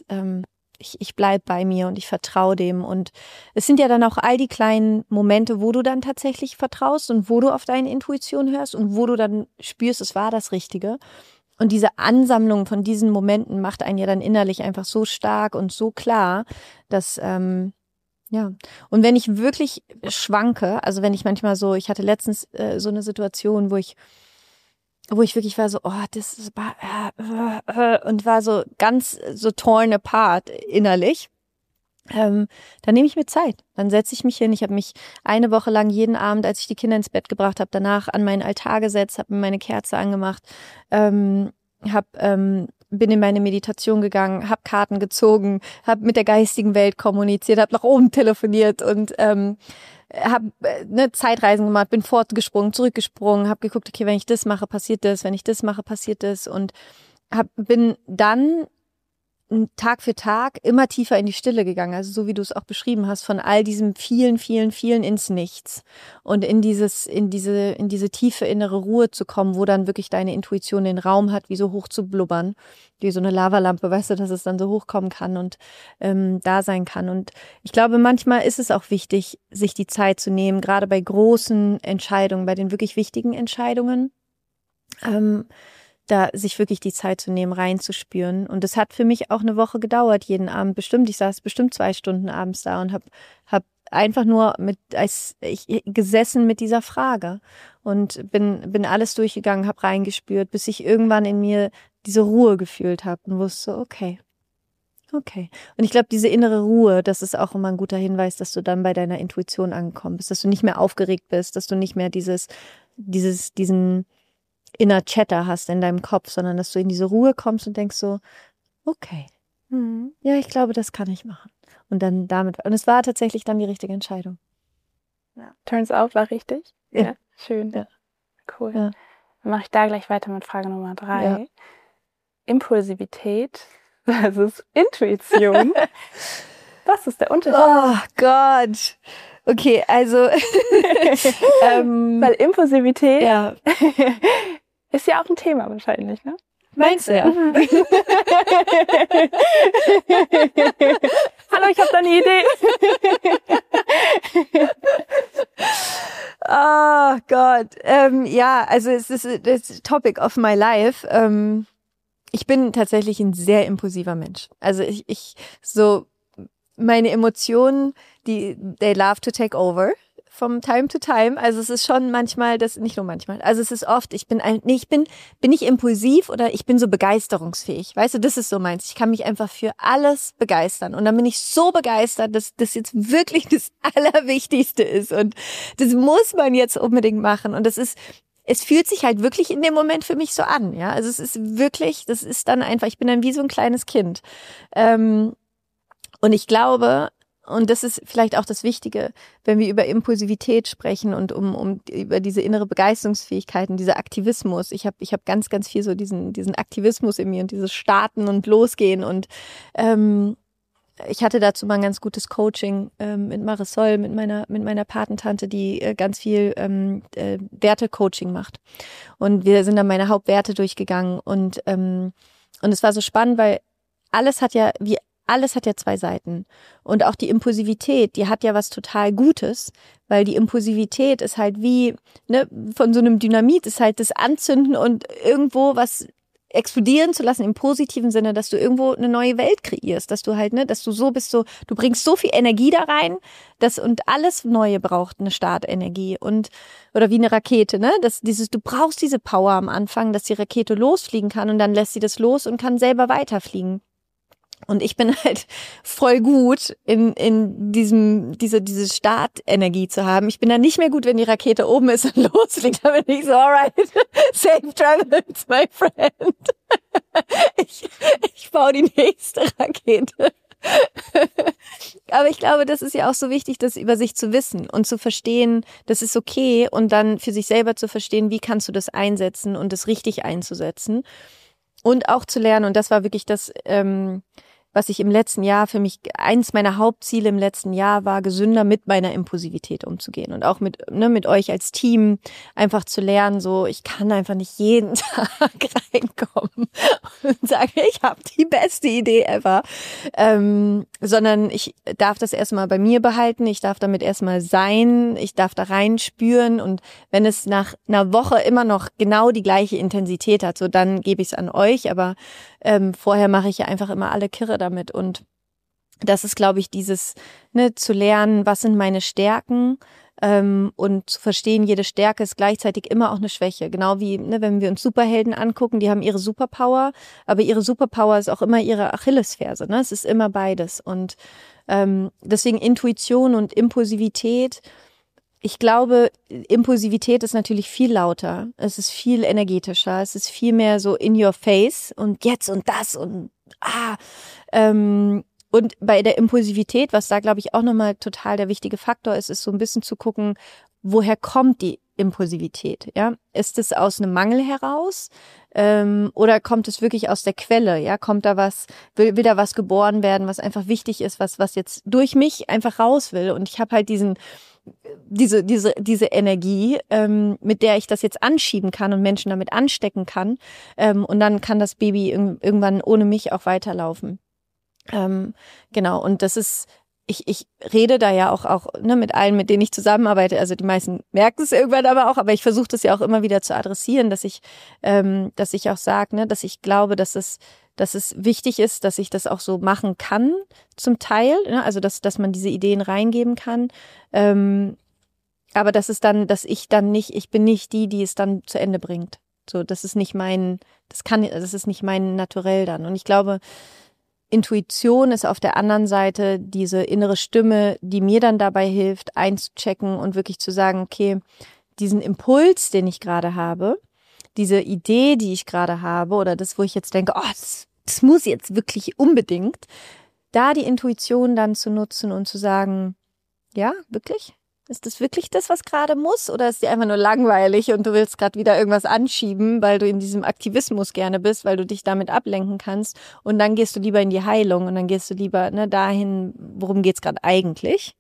ich bleib bei mir und ich vertraue dem. Und es sind ja dann auch all die kleinen Momente, wo du dann tatsächlich vertraust und wo du auf deine Intuition hörst und wo du dann spürst, es war das Richtige. Und diese Ansammlung von diesen Momenten macht einen ja dann innerlich einfach so stark und so klar, dass ja, und wenn ich wirklich schwanke, also wenn ich manchmal so, ich hatte letztens so eine Situation, wo ich wirklich war so, oh, das ist und war so ganz so torn apart innerlich, dann nehme ich mir Zeit. Dann setze ich mich hin. Ich habe mich eine Woche lang jeden Abend, als ich die Kinder ins Bett gebracht habe, danach an meinen Altar gesetzt, habe mir meine Kerze angemacht, bin in meine Meditation gegangen, habe Karten gezogen, habe mit der geistigen Welt kommuniziert, habe nach oben telefoniert und habe Zeitreisen gemacht, bin fortgesprungen, zurückgesprungen, habe geguckt, okay, wenn ich das mache, passiert das, wenn ich das mache, passiert das und bin dann Tag für Tag immer tiefer in die Stille gegangen, also so wie du es auch beschrieben hast, von all diesem vielen ins Nichts und in diese tiefe innere Ruhe zu kommen, wo dann wirklich deine Intuition den Raum hat, wie so hoch zu blubbern, wie so eine Lavalampe, weißt du, dass es dann so hochkommen kann und da sein kann. Und ich glaube, manchmal ist es auch wichtig, sich die Zeit zu nehmen, gerade bei großen Entscheidungen, bei den wirklich wichtigen Entscheidungen, da sich wirklich die Zeit zu nehmen, reinzuspüren. Und es hat für mich auch eine Woche gedauert, jeden Abend bestimmt. Ich saß bestimmt 2 Stunden abends da und hab einfach nur gesessen mit dieser Frage und bin alles durchgegangen, habe reingespürt, bis ich irgendwann in mir diese Ruhe gefühlt habe und wusste, okay. Und ich glaube, diese innere Ruhe, das ist auch immer ein guter Hinweis, dass du dann bei deiner Intuition angekommen bist, dass du nicht mehr aufgeregt bist, dass du nicht mehr diesen inner Chatter hast in deinem Kopf, sondern dass du in diese Ruhe kommst und denkst so, okay, ja, ich glaube, das kann ich machen. Und es war tatsächlich dann die richtige Entscheidung. Ja. Turns out war richtig. Ja. Schön. Ja. Cool. Ja. Dann mache ich da gleich weiter mit Frage Nummer 3. Ja. Impulsivität versus Intuition. Was ist der Unterschied? Oh Gott. Okay, also weil Impulsivität ja. ist ja auch ein Thema wahrscheinlich, ne? Meinst du ja? Hallo, ich habe da eine Idee. Oh Gott. Ja, also es ist das Topic of my life. Ich bin tatsächlich ein sehr impulsiver Mensch. Also ich meine Emotionen, they love to take over from time to time. Also es ist schon manchmal, nicht nur manchmal, also es ist oft, bin ich impulsiv oder ich bin so begeisterungsfähig. Weißt du, das ist so meins. Ich kann mich einfach für alles begeistern. Und dann bin ich so begeistert, dass das jetzt wirklich das Allerwichtigste ist. Und das muss man jetzt unbedingt machen. Und es es fühlt sich halt wirklich in dem Moment für mich so an, ja. Also es ist wirklich, das ist dann einfach, ich bin dann wie so ein kleines Kind. Und ich glaube, und das ist vielleicht auch das Wichtige, wenn wir über Impulsivität sprechen und über diese innere Begeisterungsfähigkeiten, dieser Aktivismus. Ich hab ganz, ganz viel so diesen Aktivismus in mir und dieses Starten und Losgehen und ich hatte dazu mal ein ganz gutes Coaching mit Marisol, mit meiner Patentante, die ganz viel Werte-Coaching macht. Und wir sind dann meine Hauptwerte durchgegangen und es war so spannend, weil alles hat ja zwei Seiten. Und auch die Impulsivität, die hat ja was total Gutes, weil die Impulsivität ist halt wie, ne, von so einem Dynamit ist halt das Anzünden und irgendwo was explodieren zu lassen im positiven Sinne, dass du irgendwo eine neue Welt kreierst, dass du halt, ne, dass du so bist, so, du bringst so viel Energie da rein, und alles Neue braucht eine Startenergie oder wie eine Rakete, ne, du brauchst diese Power am Anfang, dass die Rakete losfliegen kann und dann lässt sie das los und kann selber weiterfliegen. Und ich bin halt voll gut in diese Startenergie zu haben. Ich bin dann nicht mehr gut, wenn die Rakete oben ist und losfliegt. Da bin ich so, alright, safe travels, my friend. Ich baue die nächste Rakete. Aber ich glaube, das ist ja auch so wichtig, das über sich zu wissen und zu verstehen, das ist okay und dann für sich selber zu verstehen, wie kannst du das einsetzen und das richtig einzusetzen. Und auch zu lernen, und das war wirklich das, was ich im letzten Jahr für mich, eins meiner Hauptziele im letzten Jahr war, gesünder mit meiner Impulsivität umzugehen und auch mit euch als Team einfach zu lernen, so, ich kann einfach nicht jeden Tag reinkommen und sagen, ich habe die beste Idee ever, sondern ich darf das erstmal bei mir behalten, ich darf damit erstmal sein, ich darf da reinspüren und wenn es nach einer Woche immer noch genau die gleiche Intensität hat, so dann gebe ich es an euch, aber vorher mache ich ja einfach immer alle Kirre damit und das ist, glaube ich, dieses, ne, zu lernen, was sind meine Stärken und zu verstehen, jede Stärke ist gleichzeitig immer auch eine Schwäche. Genau wie, ne, wenn wir uns Superhelden angucken, die haben ihre Superpower, aber ihre Superpower ist auch immer ihre Achillesferse. Ne? Es ist immer beides und deswegen Intuition und Impulsivität. Ich glaube, Impulsivität ist natürlich viel lauter. Es ist viel energetischer. Es ist viel mehr so in your face und jetzt und das und und bei der Impulsivität, was da glaube ich auch nochmal total der wichtige Faktor ist, ist so ein bisschen zu gucken, woher kommt die Impulsivität? Ja, ist es aus einem Mangel heraus oder kommt es wirklich aus der Quelle? Ja, kommt da was, will da was geboren werden, was einfach wichtig ist, was jetzt durch mich einfach raus will? Und ich habe halt diese Energie, mit der ich das jetzt anschieben kann und Menschen damit anstecken kann. Und dann kann das Baby irgendwann ohne mich auch weiterlaufen. Genau, und das ist, ich rede da ja auch ne, mit allen, mit denen ich zusammenarbeite, also die meisten merken es irgendwann aber ich versuche das ja auch immer wieder zu adressieren, dass ich auch sage, ne, dass ich glaube, dass es wichtig ist, dass ich das auch so machen kann, zum Teil, ne, also dass man diese Ideen reingeben kann, aber ich bin nicht die es dann zu Ende bringt. So, das ist nicht das ist nicht mein Naturell dann. Und ich glaube, Intuition ist auf der anderen Seite diese innere Stimme, die mir dann dabei hilft, einzuchecken und wirklich zu sagen, okay, diesen Impuls, den ich gerade habe, diese Idee, die ich gerade habe oder das, wo ich jetzt denke, das muss jetzt wirklich unbedingt, da die Intuition dann zu nutzen und zu sagen, ja, wirklich? Ist das wirklich das, was gerade muss? Oder ist dir einfach nur langweilig und du willst gerade wieder irgendwas anschieben, weil du in diesem Aktivismus gerne bist, weil du dich damit ablenken kannst und dann gehst du lieber in die Heilung und dann gehst du lieber dahin, worum geht's gerade eigentlich?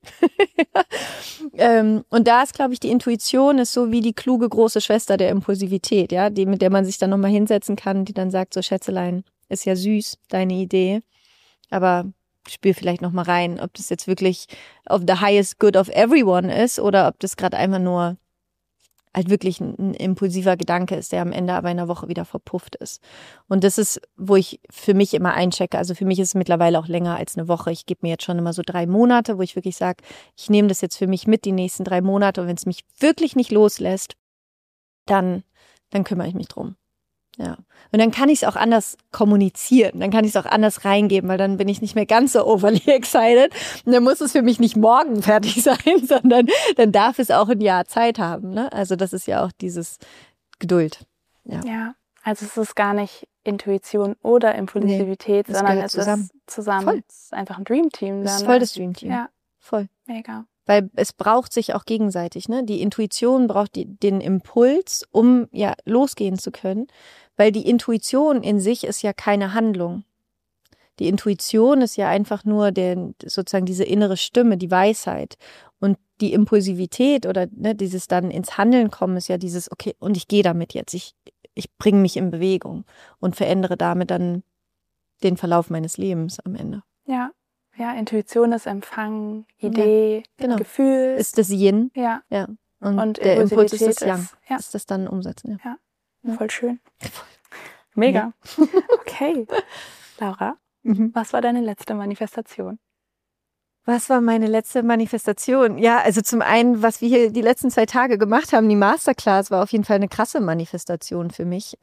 Und da ist, glaube ich, die Intuition ist so wie die kluge große Schwester der Impulsivität, ja, die, mit der man sich dann nochmal hinsetzen kann, die dann sagt, so Schätzelein, ist ja süß, deine Idee, aber spür vielleicht noch mal rein, ob das jetzt wirklich of the highest good of everyone ist oder ob das gerade einfach nur halt wirklich ein impulsiver Gedanke ist, der am Ende aber in einer Woche wieder verpufft ist. Und das ist, wo ich für mich immer einchecke. Also für mich ist es mittlerweile auch länger als eine Woche. Ich gebe mir jetzt schon immer so 3 Monate, wo ich wirklich sage, ich nehme das jetzt für mich mit, die nächsten 3 Monate. Und wenn es mich wirklich nicht loslässt, dann kümmere ich mich drum. Ja. Und dann kann ich es auch anders kommunizieren, dann kann ich es auch anders reingeben, weil dann bin ich nicht mehr ganz so overly excited. Und dann muss es für mich nicht morgen fertig sein, sondern dann darf es auch ein Jahr Zeit haben. Ne? Also das ist ja auch dieses Geduld. Ja, also es ist gar nicht Intuition oder Impulsivität, das sondern gehört es zusammen. ist zusammen. Voll. Es ist einfach ein Dreamteam. Das ist dann, voll ne? das Dreamteam. Ja, Voll. mega. Weil es braucht sich auch gegenseitig, ne? Die Intuition braucht den Impuls, um ja losgehen zu können. Weil die Intuition in sich ist ja keine Handlung. Die Intuition ist ja einfach nur sozusagen diese innere Stimme, die Weisheit. Und die Impulsivität oder ne, dieses dann ins Handeln kommen ist ja dieses, okay, und ich gehe damit jetzt. Ich bringe mich in Bewegung und verändere damit dann den Verlauf meines Lebens am Ende. Ja, Intuition ist Empfangen, Idee, genau. Gefühl. Ist das Yin? Ja. Ja. Und der Impulsivität Impuls ist das Yang. Ja. Ist das dann umsetzen? Ja. Voll schön. Mega. Ja. Okay. Laura, was war deine letzte Manifestation? Was war meine letzte Manifestation? Ja, also zum einen, was wir hier die letzten 2 Tage gemacht haben, die Masterclass war auf jeden Fall eine krasse Manifestation für mich.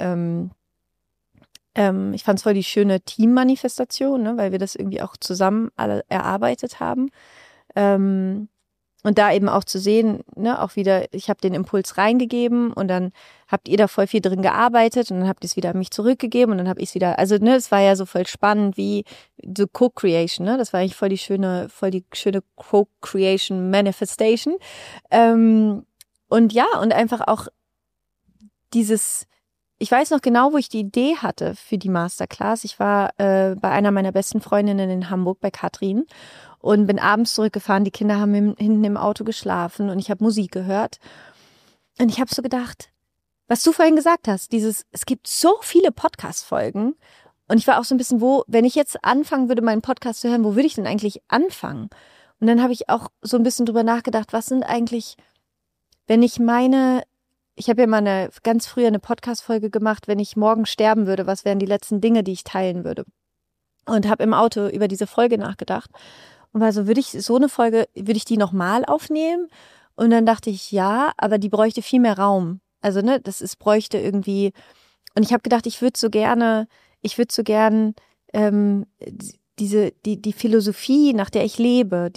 Ich fand es voll die schöne Teammanifestation, ne, weil wir das irgendwie auch zusammen alle erarbeitet haben. Und da eben auch zu sehen, ne, auch wieder, ich habe den Impuls reingegeben und dann habt ihr da voll viel drin gearbeitet und dann habt ihr es wieder an mich zurückgegeben und dann habe ich es wieder, also ne, es war ja so voll spannend wie so Co-Creation, ne, das war eigentlich voll die schöne Co-Creation Manifestation. Und ja, und einfach auch dieses, ich weiß noch genau, wo ich die Idee hatte für die Masterclass. Ich war bei einer meiner besten Freundinnen in Hamburg, bei Katrin, und bin abends zurückgefahren. Die Kinder haben hinten im Auto geschlafen und ich habe Musik gehört. Und ich habe so gedacht, was du vorhin gesagt hast, es gibt so viele Podcast-Folgen. Und ich war auch so ein bisschen, wenn ich jetzt anfangen würde, meinen Podcast zu hören, wo würde ich denn eigentlich anfangen? Und dann habe ich auch so ein bisschen drüber nachgedacht, was sind eigentlich, wenn ich habe ja mal ganz früher eine Podcast-Folge gemacht, wenn ich morgen sterben würde, was wären die letzten Dinge, die ich teilen würde? Und habe im Auto über diese Folge nachgedacht und war so, würde ich die nochmal aufnehmen? Und dann dachte ich, ja, aber die bräuchte viel mehr Raum. Also ne, bräuchte irgendwie, und ich habe gedacht, ich würde so gern die Philosophie, nach der ich lebe,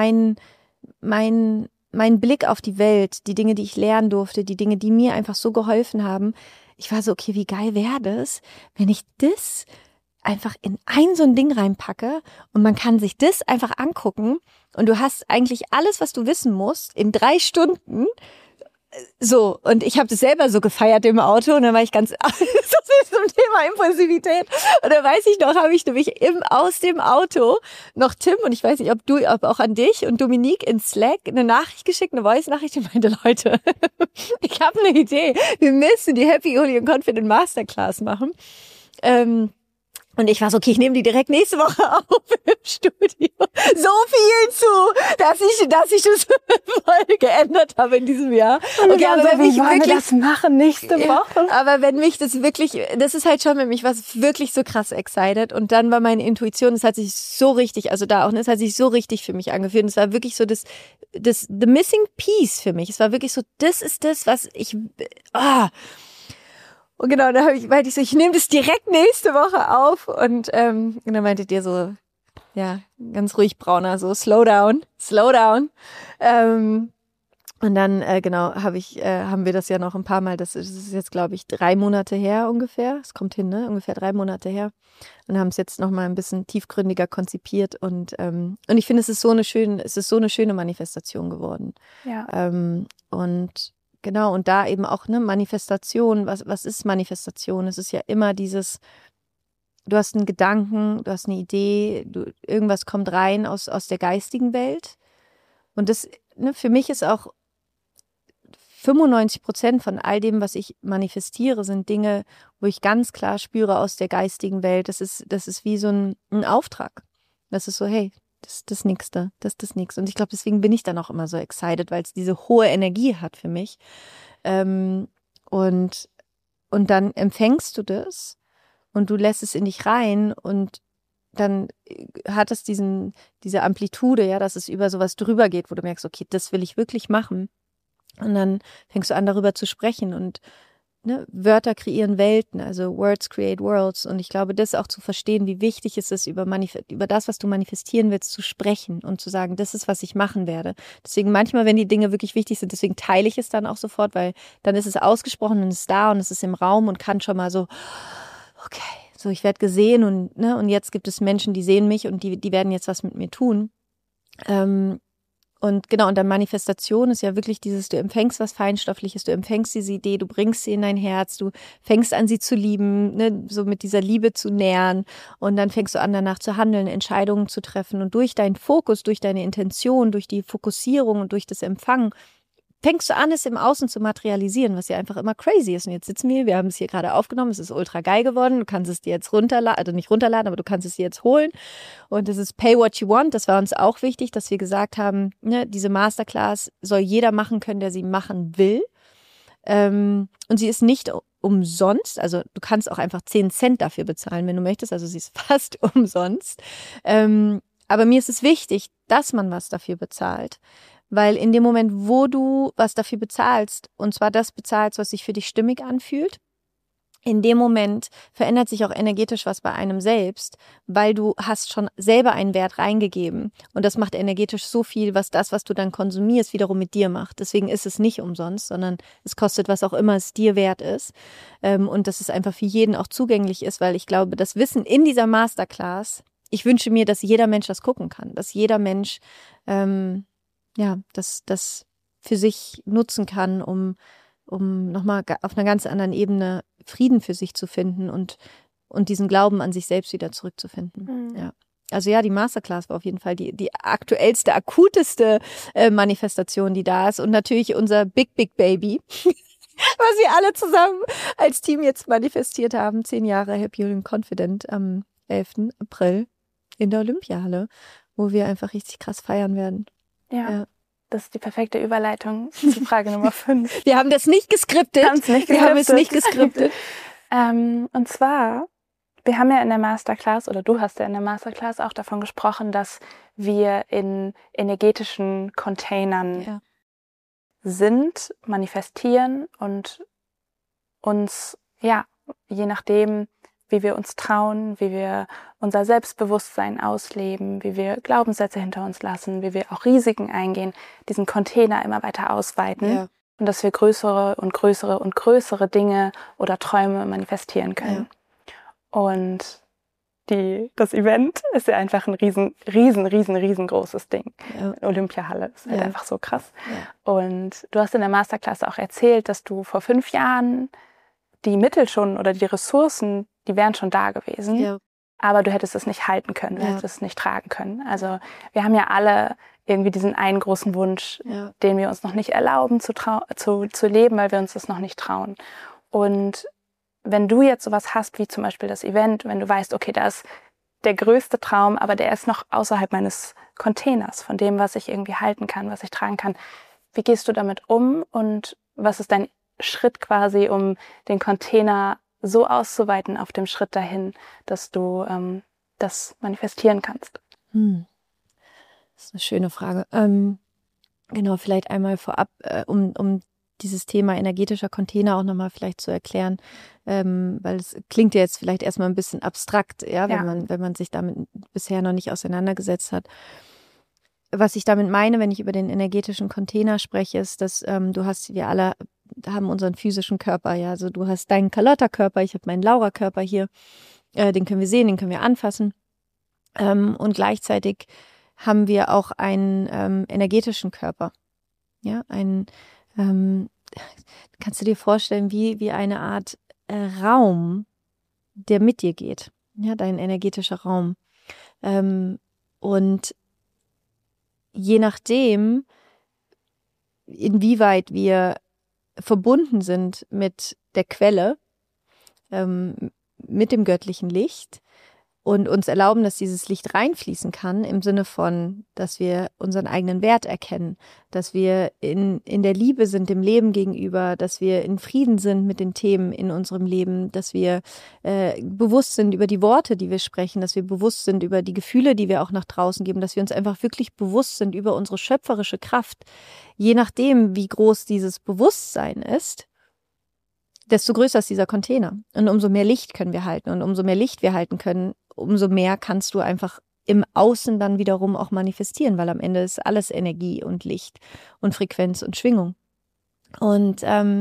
mein Blick auf die Welt, die Dinge, die ich lernen durfte, die Dinge, die mir einfach so geholfen haben. Ich war so, okay, wie geil wäre das, wenn ich das einfach in so ein Ding reinpacke und man kann sich das einfach angucken und du hast eigentlich alles, was du wissen musst, in 3 Stunden. So, und ich habe das selber so gefeiert im Auto und dann war ich ganz so zum Thema Impulsivität und dann weiß ich noch, habe ich nämlich aus dem Auto noch Tim und ich weiß nicht, ob auch an dich und Dominique in Slack eine Nachricht geschickt, eine Voice-Nachricht und meinte, Leute, ich habe eine Idee, wir müssen die Happy, Holy and Confident Masterclass machen. Und ich war so, okay, ich nehme die direkt nächste Woche auf im Studio. So viel dass ich das voll geändert habe in diesem Jahr. Okay, aber wenn wie wollen wir das machen nächste Woche? Aber wenn mich das ist halt schon mit mich was wirklich so krass excited. Und dann war meine Intuition, es hat sich so richtig, also da auch, es hat sich so richtig für mich angefühlt. Und es war wirklich so the missing piece für mich. Es war wirklich so, das ist das, was Und genau, da meinte ich so, ich nehme das direkt nächste Woche auf. Und dann meintet ihr so, ja, ganz ruhig brauner, so slow down. Und dann, haben wir das ja noch ein paar Mal, das ist jetzt, glaube ich, 3 Monate her ungefähr. Es kommt hin, ne? Ungefähr 3 Monate her. Und haben es jetzt noch mal ein bisschen tiefgründiger konzipiert. Und ich finde, es ist so eine schöne Manifestation geworden. Ja. Und genau, und da eben auch eine Manifestation. Was ist Manifestation? Es ist ja immer dieses, du hast einen Gedanken, du hast eine Idee, irgendwas kommt rein aus der geistigen Welt. Und das, ne, für mich ist auch 95% von all dem, was ich manifestiere, sind Dinge, wo ich ganz klar spüre aus der geistigen Welt. Das ist wie so ein Auftrag. Das ist so, hey, das ist das Nächste, das ist das Nächste. Und ich glaube, deswegen bin ich dann auch immer so excited, weil es diese hohe Energie hat für mich. Und dann empfängst du das und du lässt es in dich rein und dann hat es diese Amplitude, ja, dass es über sowas drüber geht, wo du merkst, okay, das will ich wirklich machen. Und dann fängst du an, darüber zu sprechen und ne, Wörter kreieren Welten, also Words create worlds. Und ich glaube, das auch zu verstehen, wie wichtig es ist, über das, was du manifestieren willst, zu sprechen und zu sagen, das ist, was ich machen werde. Deswegen manchmal, wenn die Dinge wirklich wichtig sind, deswegen teile ich es dann auch sofort, weil dann ist es ausgesprochen und ist da und es ist im Raum und kann schon mal so, okay, so ich werde gesehen und jetzt gibt es Menschen, die sehen mich und die werden jetzt was mit mir tun. Und genau, und dann Manifestation ist ja wirklich dieses, du empfängst was Feinstoffliches, du empfängst diese Idee, du bringst sie in dein Herz, du fängst an, sie zu lieben, ne, so mit dieser Liebe zu nähern und dann fängst du an, danach zu handeln, Entscheidungen zu treffen und durch deinen Fokus, durch deine Intention, durch die Fokussierung und durch das Empfangen fängst du an, es im Außen zu materialisieren, was ja einfach immer crazy ist. Und jetzt sitzen wir haben es hier gerade aufgenommen, es ist ultra geil geworden, du kannst es dir jetzt runterladen, also nicht runterladen, aber du kannst es dir jetzt holen. Und es ist Pay What You Want, das war uns auch wichtig, dass wir gesagt haben, ne, diese Masterclass soll jeder machen können, der sie machen will. Und sie ist nicht umsonst, also du kannst auch einfach 10 Cent dafür bezahlen, wenn du möchtest, also sie ist fast umsonst. Aber mir ist es wichtig, dass man was dafür bezahlt. Weil in dem Moment, wo du was dafür bezahlst, und zwar das bezahlst, was sich für dich stimmig anfühlt, in dem Moment verändert sich auch energetisch was bei einem selbst, weil du hast schon selber einen Wert reingegeben. Und das macht energetisch so viel, was du dann konsumierst, wiederum mit dir macht. Deswegen ist es nicht umsonst, sondern es kostet, was auch immer es dir wert ist. Und dass es einfach für jeden auch zugänglich ist, weil ich glaube, das Wissen in dieser Masterclass, ich wünsche mir, dass jeder Mensch das gucken kann, dass jeder Mensch das für sich nutzen kann, um nochmal auf einer ganz anderen Ebene Frieden für sich zu finden und diesen Glauben an sich selbst wieder zurückzufinden. Ja. Also ja, die Masterclass war auf jeden Fall die aktuellste, akuteste Manifestation, die da ist und natürlich unser Big Baby, was wir alle zusammen als Team jetzt manifestiert haben. 10 Jahre Happy and Confident am 11. April in der Olympiahalle, wo wir einfach richtig krass feiern werden. Ja. Das ist die perfekte Überleitung zu Frage Nummer 5. Wir haben das nicht geskriptet. Wir haben es nicht geskriptet. Und zwar, wir haben ja in der Masterclass, oder du hast ja in der Masterclass auch davon gesprochen, dass wir in energetischen Containern sind, manifestieren und uns, je nachdem, wie wir uns trauen, wie wir unser Selbstbewusstsein ausleben, wie wir Glaubenssätze hinter uns lassen, wie wir auch Risiken eingehen, diesen Container immer weiter ausweiten und dass wir größere und größere und größere Dinge oder Träume manifestieren können. Ja. Und das Event ist ja einfach ein riesengroßes Ding. Ja. Olympiahalle ist halt einfach so krass. Ja. Und du hast in der Masterclass auch erzählt, dass du vor 5 Jahren die Mittel schon oder die Ressourcen, die wären schon da gewesen, aber du hättest es nicht halten können, du hättest es nicht tragen können. Also wir haben ja alle irgendwie diesen einen großen Wunsch, den wir uns noch nicht erlauben zu leben, weil wir uns das noch nicht trauen. Und wenn du jetzt sowas hast, wie zum Beispiel das Event, wenn du weißt, okay, da ist der größte Traum, aber der ist noch außerhalb meines Containers, von dem, was ich irgendwie halten kann, was ich tragen kann, wie gehst du damit um und was ist dein Schritt quasi, um den Container so auszuweiten auf dem Schritt dahin, dass du das manifestieren kannst? Das ist eine schöne Frage. Genau, vielleicht einmal vorab, um dieses Thema energetischer Container auch nochmal vielleicht zu erklären, weil es klingt ja jetzt vielleicht erstmal ein bisschen abstrakt, wenn man sich damit bisher noch nicht auseinandergesetzt hat. Was ich damit meine, wenn ich über den energetischen Container spreche, ist, dass wir alle haben unseren physischen Körper, also du hast deinen Carlotta-Körper, ich habe meinen Laura-Körper hier, den können wir sehen, den können wir anfassen und gleichzeitig haben wir auch einen energetischen Körper, kannst du dir vorstellen, wie eine Art Raum, der mit dir geht, dein energetischer Raum und je nachdem, inwieweit wir verbunden sind mit der Quelle, mit dem göttlichen Licht und uns erlauben, dass dieses Licht reinfließen kann, im Sinne von, dass wir unseren eigenen Wert erkennen, dass wir in der Liebe sind dem Leben gegenüber, dass wir in Frieden sind mit den Themen in unserem Leben, dass wir bewusst sind über die Worte, die wir sprechen, dass wir bewusst sind über die Gefühle, die wir auch nach draußen geben, dass wir uns einfach wirklich bewusst sind über unsere schöpferische Kraft. Je nachdem, wie groß dieses Bewusstsein ist, desto größer ist dieser Container. Und umso mehr Licht können wir halten. Und umso mehr Licht wir halten können, umso mehr kannst du einfach im Außen dann wiederum auch manifestieren, weil am Ende ist alles Energie und Licht und Frequenz und Schwingung. Und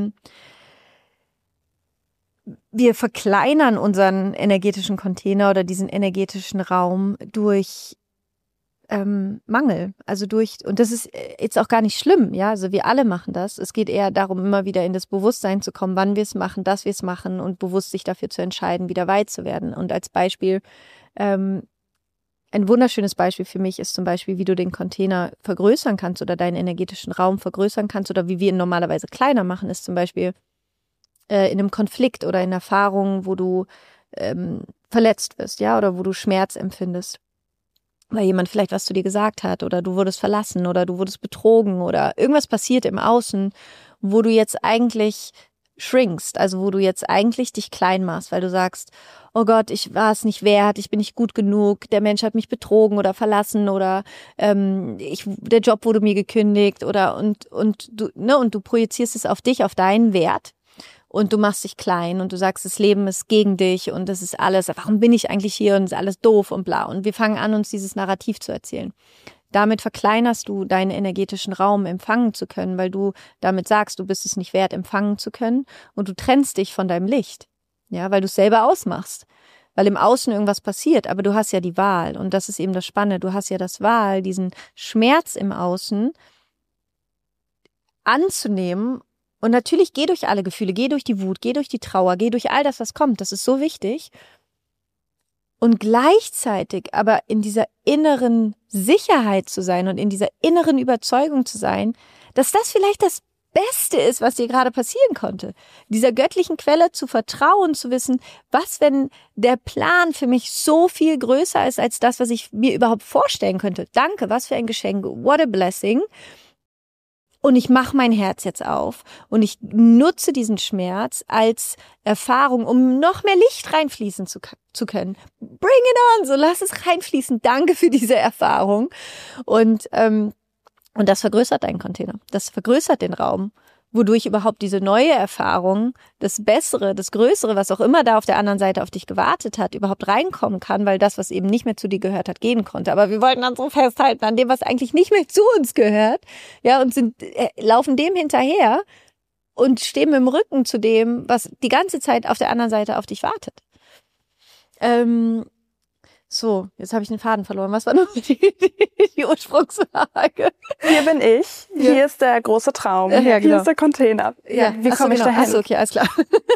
wir verkleinern unseren energetischen Container oder diesen energetischen Raum durch Mangel. Also und das ist jetzt auch gar nicht schlimm, ja, also wir alle machen das. Es geht eher darum, immer wieder in das Bewusstsein zu kommen, wann wir es machen, dass wir es machen und bewusst sich dafür zu entscheiden, wieder weit zu werden. Und als Beispiel, ein wunderschönes Beispiel für mich ist zum Beispiel, wie du den Container vergrößern kannst oder deinen energetischen Raum vergrößern kannst oder wie wir ihn normalerweise kleiner machen, ist zum Beispiel in einem Konflikt oder in Erfahrungen, wo du verletzt wirst, ja, oder wo du Schmerz empfindest, weil jemand vielleicht was zu dir gesagt hat oder du wurdest verlassen oder du wurdest betrogen oder irgendwas passiert im Außen, wo du jetzt eigentlich shrinkst, also wo du jetzt eigentlich dich klein machst, weil du sagst, oh Gott, ich war es nicht wert, ich bin nicht gut genug, der Mensch hat mich betrogen oder verlassen oder der Job wurde mir gekündigt oder und du projizierst es auf dich, auf deinen Wert. Und du machst dich klein und du sagst, das Leben ist gegen dich und das ist alles, warum bin ich eigentlich hier und es ist alles doof und bla. Und wir fangen an, uns dieses Narrativ zu erzählen. Damit verkleinerst du deinen energetischen Raum, empfangen zu können, weil du damit sagst, du bist es nicht wert, empfangen zu können und du trennst dich von deinem Licht, ja, weil du es selber ausmachst. Weil im Außen irgendwas passiert, aber du hast ja die Wahl und das ist eben das Spannende, du hast ja das Wahl, diesen Schmerz im Außen anzunehmen. Und natürlich geh durch alle Gefühle, geh durch die Wut, geh durch die Trauer, geh durch all das, was kommt. Das ist so wichtig. Und gleichzeitig aber in dieser inneren Sicherheit zu sein und in dieser inneren Überzeugung zu sein, dass das vielleicht das Beste ist, was dir gerade passieren konnte. Dieser göttlichen Quelle zu vertrauen, zu wissen, was, wenn der Plan für mich so viel größer ist als das, was ich mir überhaupt vorstellen könnte. Danke, was für ein Geschenk. What a blessing. Und ich mache mein Herz jetzt auf und ich nutze diesen Schmerz als Erfahrung, um noch mehr Licht reinfließen zu können. Bring it on, so lass es reinfließen. Danke für diese Erfahrung. Und das vergrößert deinen Container. Das vergrößert den Raum, wodurch überhaupt diese neue Erfahrung, das Bessere, das Größere, was auch immer da auf der anderen Seite auf dich gewartet hat, überhaupt reinkommen kann, weil das, was eben nicht mehr zu dir gehört hat, gehen konnte. Aber wir wollten dann so festhalten an dem, was eigentlich nicht mehr zu uns gehört, ja, und laufen dem hinterher und stehen mit dem Rücken zu dem, was die ganze Zeit auf der anderen Seite auf dich wartet. So, jetzt habe ich den Faden verloren. Was war noch die Ursprungsfrage? Hier bin ich. Ja. Hier ist der große Traum. Ja, genau. Hier ist der Container. Ja, wie komme ich dahin? Achso, okay, alles klar.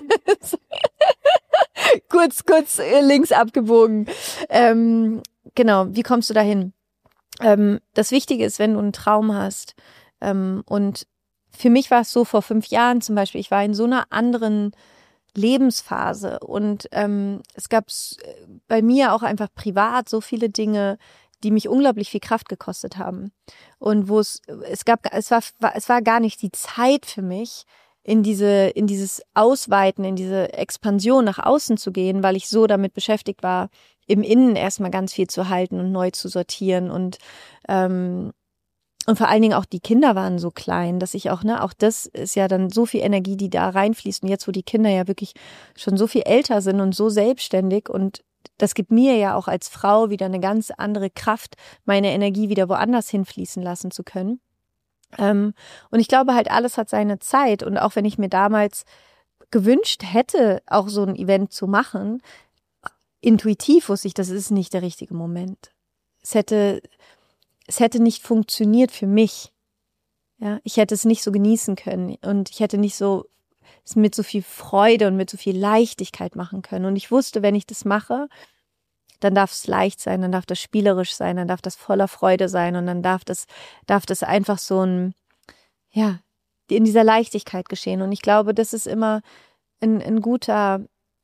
kurz links abgebogen. Genau, wie kommst du dahin? Das Wichtige ist, wenn du einen Traum hast. Und für mich war es so vor 5 Jahren zum Beispiel, ich war in so einer anderen Lebensphase und es gab bei mir auch einfach privat so viele Dinge, die mich unglaublich viel Kraft gekostet haben und wo es war gar nicht die Zeit für mich, in dieses Ausweiten, in diese Expansion nach außen zu gehen, weil ich so damit beschäftigt war, im Innen erstmal ganz viel zu halten und neu zu sortieren und vor allen Dingen auch die Kinder waren so klein, dass ich auch das ist ja dann so viel Energie, die da reinfließt. Und jetzt, wo die Kinder ja wirklich schon so viel älter sind und so selbstständig und das gibt mir ja auch als Frau wieder eine ganz andere Kraft, meine Energie wieder woanders hinfließen lassen zu können. Und ich glaube halt, alles hat seine Zeit. Und auch wenn ich mir damals gewünscht hätte, auch so ein Event zu machen, intuitiv wusste ich, das ist nicht der richtige Moment. Es hätte nicht funktioniert für mich. Ja, ich hätte es nicht so genießen können und ich hätte nicht so es mit so viel Freude und mit so viel Leichtigkeit machen können. Und ich wusste, wenn ich das mache, dann darf es leicht sein, dann darf das spielerisch sein, dann darf das voller Freude sein und dann darf das einfach so in dieser Leichtigkeit geschehen. Und ich glaube, das ist immer ein guter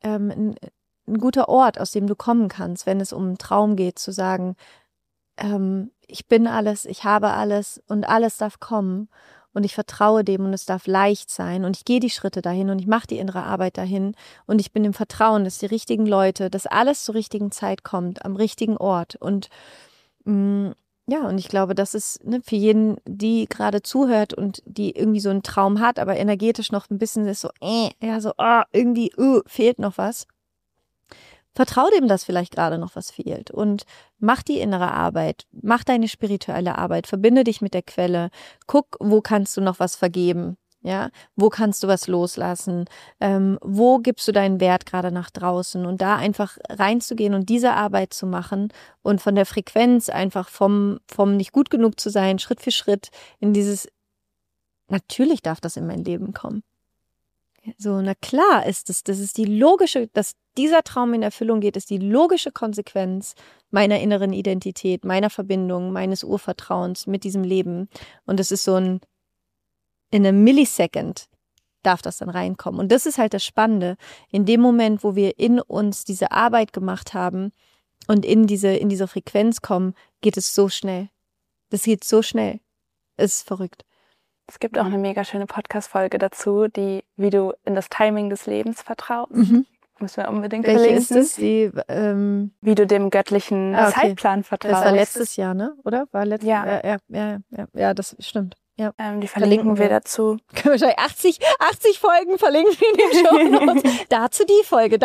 Ort, aus dem du kommen kannst, wenn es um einen Traum geht, zu sagen, ich bin alles, ich habe alles und alles darf kommen und ich vertraue dem und es darf leicht sein und ich gehe die Schritte dahin und ich mache die innere Arbeit dahin und ich bin im Vertrauen, dass die richtigen Leute, dass alles zur richtigen Zeit kommt, am richtigen Ort und Ja, und ich glaube, das ist für jeden, die gerade zuhört und die irgendwie so einen Traum hat, aber energetisch noch ein bisschen ist so, irgendwie fehlt noch was. Vertrau dem, dass vielleicht gerade noch was fehlt und mach die innere Arbeit, mach deine spirituelle Arbeit, verbinde dich mit der Quelle, guck, wo kannst du noch was vergeben, ja, wo kannst du was loslassen, wo gibst du deinen Wert gerade nach draußen und da einfach reinzugehen und diese Arbeit zu machen und von der Frequenz einfach vom nicht gut genug zu sein, Schritt für Schritt in dieses, natürlich darf das in mein Leben kommen. So, na klar ist es, das ist die logische, dass dieser Traum in Erfüllung geht, ist die logische Konsequenz meiner inneren Identität, meiner Verbindung, meines Urvertrauens mit diesem Leben. Und es ist so in einem Millisecond darf das dann reinkommen. Und das ist halt das Spannende. In dem Moment, wo wir in uns diese Arbeit gemacht haben und in diese Frequenz kommen, geht es so schnell. Das geht so schnell. Es ist verrückt. Es gibt auch eine mega schöne Podcast-Folge dazu, wie du in das Timing des Lebens vertraust. Müssen wir unbedingt Welche verlinken. ist es? Wie du dem göttlichen Zeitplan vertraust. Das war letztes Jahr, ne? Oder? War letztes Jahr. Ja, das stimmt. Ja. Die verlinken wir dazu. Können wir wahrscheinlich 80 Folgen verlinken in den Shownotes. dazu die Folge.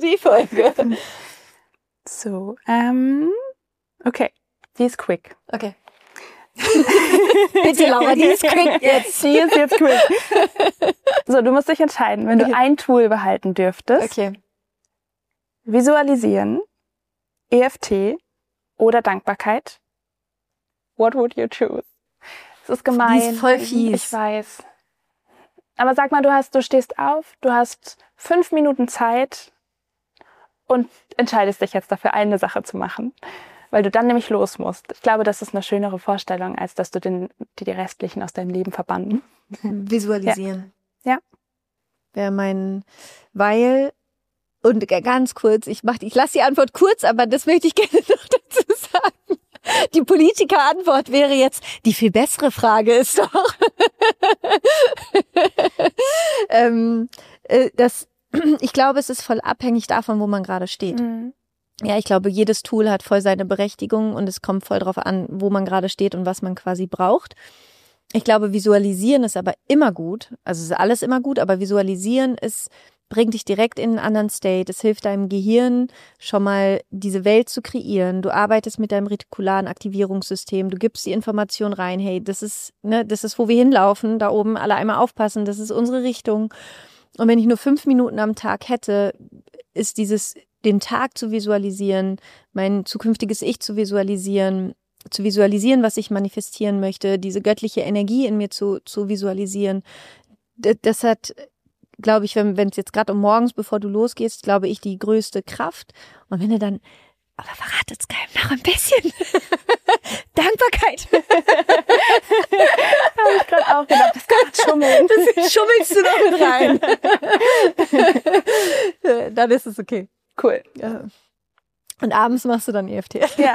So, okay. Die ist quick. Okay. Bitte, Laura, die ist quick jetzt. Die ist jetzt quick. So, du musst dich entscheiden, wenn du ein Tool behalten dürftest. Okay. Visualisieren, EFT oder Dankbarkeit. What would you choose? Das ist gemein. Die ist voll fies. Ich weiß. Aber sag mal, du stehst auf, du hast 5 Minuten Zeit und entscheidest dich jetzt dafür, eine Sache zu machen. Weil du dann nämlich los musst. Ich glaube, das ist eine schönere Vorstellung, als dass du die restlichen aus deinem Leben verbannen. Visualisieren. Ja. Und ganz kurz, ich lasse die Antwort kurz, aber das möchte ich gerne noch dazu sagen. Die Politiker-Antwort wäre jetzt, die viel bessere Frage ist doch, ich glaube, es ist voll abhängig davon, wo man gerade steht. Mhm. Ja, ich glaube, jedes Tool hat voll seine Berechtigung und es kommt voll drauf an, wo man gerade steht und was man quasi braucht. Ich glaube, visualisieren ist aber immer gut. Also es ist alles immer gut, aber visualisieren bringt dich direkt in einen anderen State. Es hilft deinem Gehirn schon mal, diese Welt zu kreieren. Du arbeitest mit deinem retikularen Aktivierungssystem. Du gibst die Information rein. Hey, das ist, wo wir hinlaufen. Da oben alle einmal aufpassen. Das ist unsere Richtung. Und wenn ich nur 5 Minuten am Tag hätte, ist den Tag zu visualisieren, mein zukünftiges Ich zu visualisieren, was ich manifestieren möchte, diese göttliche Energie in mir zu visualisieren. Das hat, glaube ich, wenn es jetzt gerade morgens, bevor du losgehst, glaube ich, die größte Kraft. Und wenn du dann, aber verratet's keinem noch ein bisschen. Dankbarkeit. Habe ich gerade auch gedacht, das kann schummeln. Das schummelst du noch mit rein. Dann ist es okay. Cool. Ja. Und abends machst du dann EFT. Ja.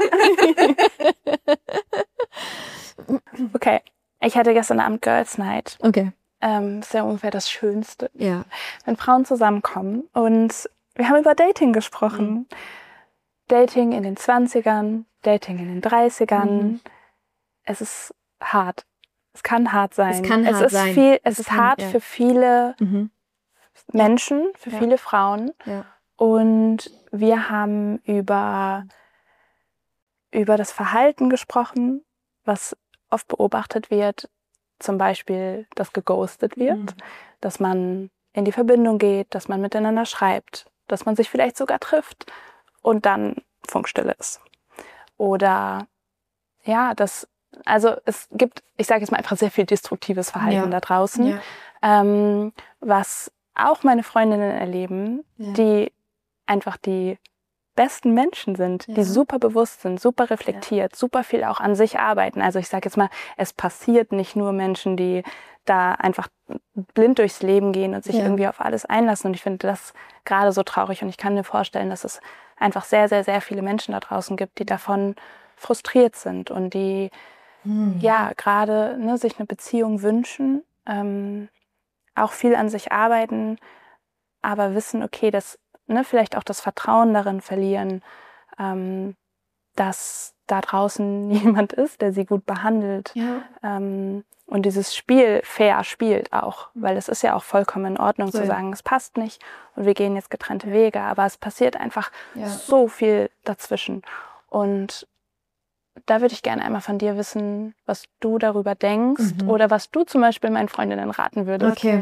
Okay. Ich hatte gestern Abend Girls Night. Okay. Das ist ja ungefähr das Schönste. Ja. Wenn Frauen zusammenkommen und wir haben über Dating gesprochen. Mhm. Dating in den 20ern, Dating in den 30ern. Mhm. Es ist hart. Es kann hart sein. Es ist hart für viele Menschen, für viele Frauen. Ja. Und wir haben über das Verhalten gesprochen, was oft beobachtet wird. Zum Beispiel, dass geghostet wird, dass man in die Verbindung geht, dass man miteinander schreibt, dass man sich vielleicht sogar trifft und dann Funkstille ist. Oder ja, es gibt, ich sage jetzt mal einfach sehr viel destruktives Verhalten da draußen, was auch meine Freundinnen erleben, die einfach die besten Menschen sind, die super bewusst sind, super reflektiert, super viel auch an sich arbeiten. Also ich sage jetzt mal, es passiert nicht nur Menschen, die da einfach blind durchs Leben gehen und sich irgendwie auf alles einlassen. Und ich finde das gerade so traurig. Und ich kann mir vorstellen, dass es einfach sehr, sehr, sehr viele Menschen da draußen gibt, die davon frustriert sind und die gerade sich eine Beziehung wünschen, auch viel an sich arbeiten, aber wissen, okay, dass vielleicht auch das Vertrauen darin verlieren, dass da draußen jemand ist, der sie gut behandelt. Ja. Und dieses Spiel fair spielt auch, weil es ist ja auch vollkommen in Ordnung zu sagen, es passt nicht und wir gehen jetzt getrennte Wege, aber es passiert einfach so viel dazwischen. Und da würde ich gerne einmal von dir wissen, was du darüber denkst oder was du zum Beispiel meinen Freundinnen raten würdest. Okay.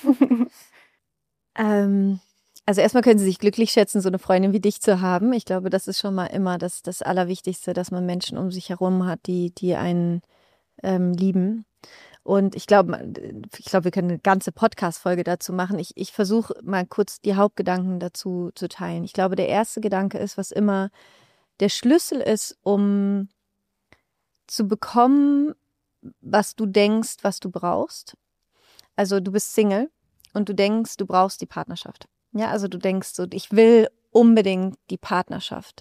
Also erstmal können sie sich glücklich schätzen, so eine Freundin wie dich zu haben. Ich glaube, das ist schon mal immer das Allerwichtigste, dass man Menschen um sich herum hat, die einen lieben. Und ich glaube, wir können eine ganze Podcast-Folge dazu machen. Ich versuche mal kurz die Hauptgedanken dazu zu teilen. Ich glaube, der erste Gedanke ist, was immer der Schlüssel ist, um zu bekommen, was du denkst, was du brauchst. Also du bist Single und du denkst, du brauchst die Partnerschaft. Ja, also du denkst so, ich will unbedingt die Partnerschaft.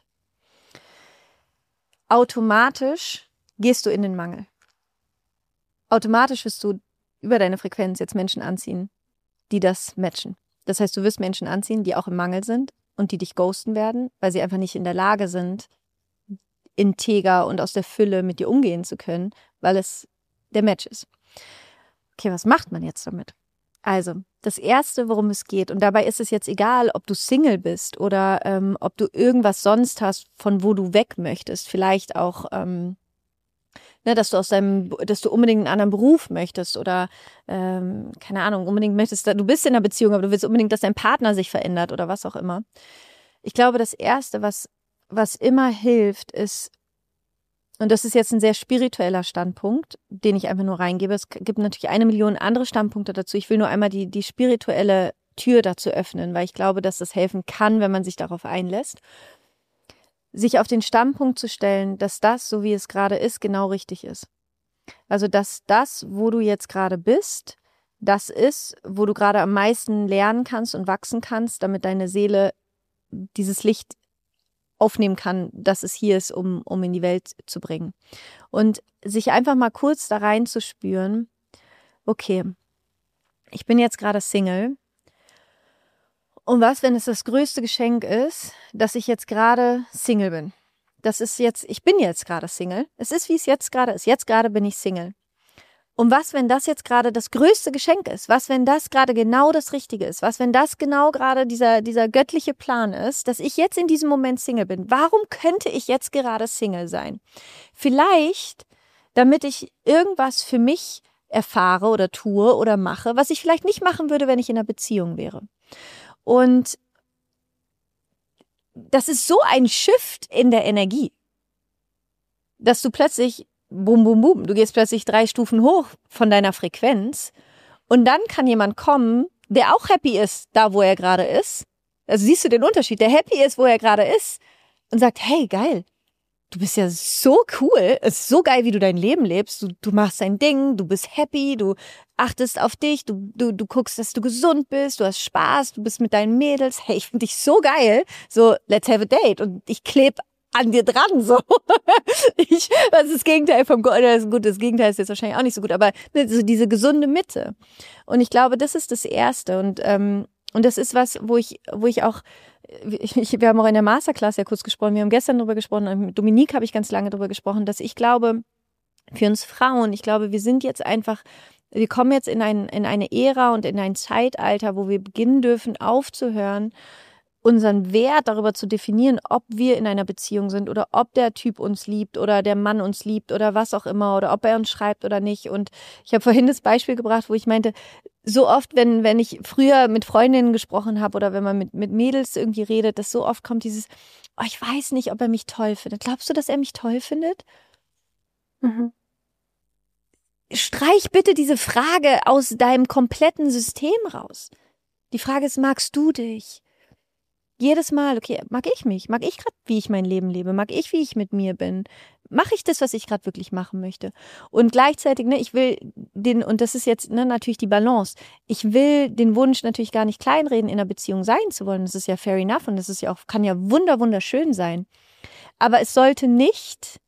Automatisch gehst du in den Mangel. Automatisch wirst du über deine Frequenz jetzt Menschen anziehen, die das matchen. Das heißt, du wirst Menschen anziehen, die auch im Mangel sind und die dich ghosten werden, weil sie einfach nicht in der Lage sind, integer und aus der Fülle mit dir umgehen zu können, weil es der Match ist. Okay, was macht man jetzt damit? Also, das Erste, worum es geht, und dabei ist es jetzt egal, ob du Single bist oder ob du irgendwas sonst hast, von wo du weg möchtest. Vielleicht auch dass du unbedingt einen anderen Beruf möchtest oder, keine Ahnung, unbedingt möchtest, du bist in einer Beziehung, aber du willst unbedingt, dass dein Partner sich verändert oder was auch immer. Ich glaube, das Erste, was immer hilft, ist, und das ist jetzt ein sehr spiritueller Standpunkt, den ich einfach nur reingebe. Es gibt natürlich 1 Million andere Standpunkte dazu. Ich will nur einmal die spirituelle Tür dazu öffnen, weil ich glaube, dass das helfen kann, wenn man sich darauf einlässt. Sich auf den Standpunkt zu stellen, dass das, so wie es gerade ist, genau richtig ist. Also, dass das, wo du jetzt gerade bist, das ist, wo du gerade am meisten lernen kannst und wachsen kannst, damit deine Seele dieses Licht aufnehmen kann, dass es hier ist, um in die Welt zu bringen. Und sich einfach mal kurz da rein zu spüren, okay, ich bin jetzt gerade Single. Und was, wenn es das größte Geschenk ist, dass ich jetzt gerade Single bin? Ich bin jetzt gerade Single. Es ist, wie es jetzt gerade ist. Jetzt gerade bin ich Single. Und was, wenn das jetzt gerade das größte Geschenk ist? Was, wenn das gerade genau das Richtige ist? Was, wenn das genau gerade dieser göttliche Plan ist, dass ich jetzt in diesem Moment Single bin? Warum könnte ich jetzt gerade Single sein? Vielleicht, damit ich irgendwas für mich erfahre oder tue oder mache, was ich vielleicht nicht machen würde, wenn ich in einer Beziehung wäre. Und das ist so ein Shift in der Energie, dass du plötzlich, bum, bum, bum, du gehst plötzlich 3 Stufen hoch von deiner Frequenz und dann kann jemand kommen, der auch happy ist, da wo er gerade ist. Also siehst du den Unterschied, der happy ist, wo er gerade ist und sagt, hey, geil, du bist ja so cool, es ist so geil, wie du dein Leben lebst, du machst dein Ding, du bist happy, du achtest auf dich, du guckst, dass du gesund bist, du hast Spaß, du bist mit deinen Mädels, hey, ich finde dich so geil, so, let's have a date und ich klebe an dir dran, so. Was ist das Gegenteil vom das Gegenteil ist jetzt wahrscheinlich auch nicht so gut, aber so diese gesunde Mitte. Und ich glaube, das ist das Erste und das ist was, wo ich auch, wir haben auch in der Masterclass ja kurz gesprochen, wir haben gestern drüber gesprochen, und mit Dominique habe ich ganz lange drüber gesprochen, dass ich glaube, für uns Frauen, ich glaube, wir kommen jetzt in eine Ära und in ein Zeitalter, wo wir beginnen dürfen, aufzuhören, unseren Wert darüber zu definieren, ob wir in einer Beziehung sind oder ob der Typ uns liebt oder der Mann uns liebt oder was auch immer oder ob er uns schreibt oder nicht. Und ich habe vorhin das Beispiel gebracht, wo ich meinte, so oft, wenn ich früher mit Freundinnen gesprochen habe oder wenn man mit Mädels irgendwie redet, dass so oft kommt dieses, oh, ich weiß nicht, ob er mich toll findet. Glaubst du, dass er mich toll findet? Mhm. Streich bitte diese Frage aus deinem kompletten System raus. Die Frage ist, magst du dich? Jedes Mal, okay, mag ich mich? Mag ich gerade, wie ich mein Leben lebe? Mag ich, wie ich mit mir bin? Mache ich das, was ich gerade wirklich machen möchte? Und gleichzeitig, ich will und das ist jetzt natürlich die Balance, ich will den Wunsch natürlich gar nicht kleinreden, in einer Beziehung sein zu wollen. Das ist ja fair enough und das ist ja auch, kann ja wunderschön sein. Aber es sollte nicht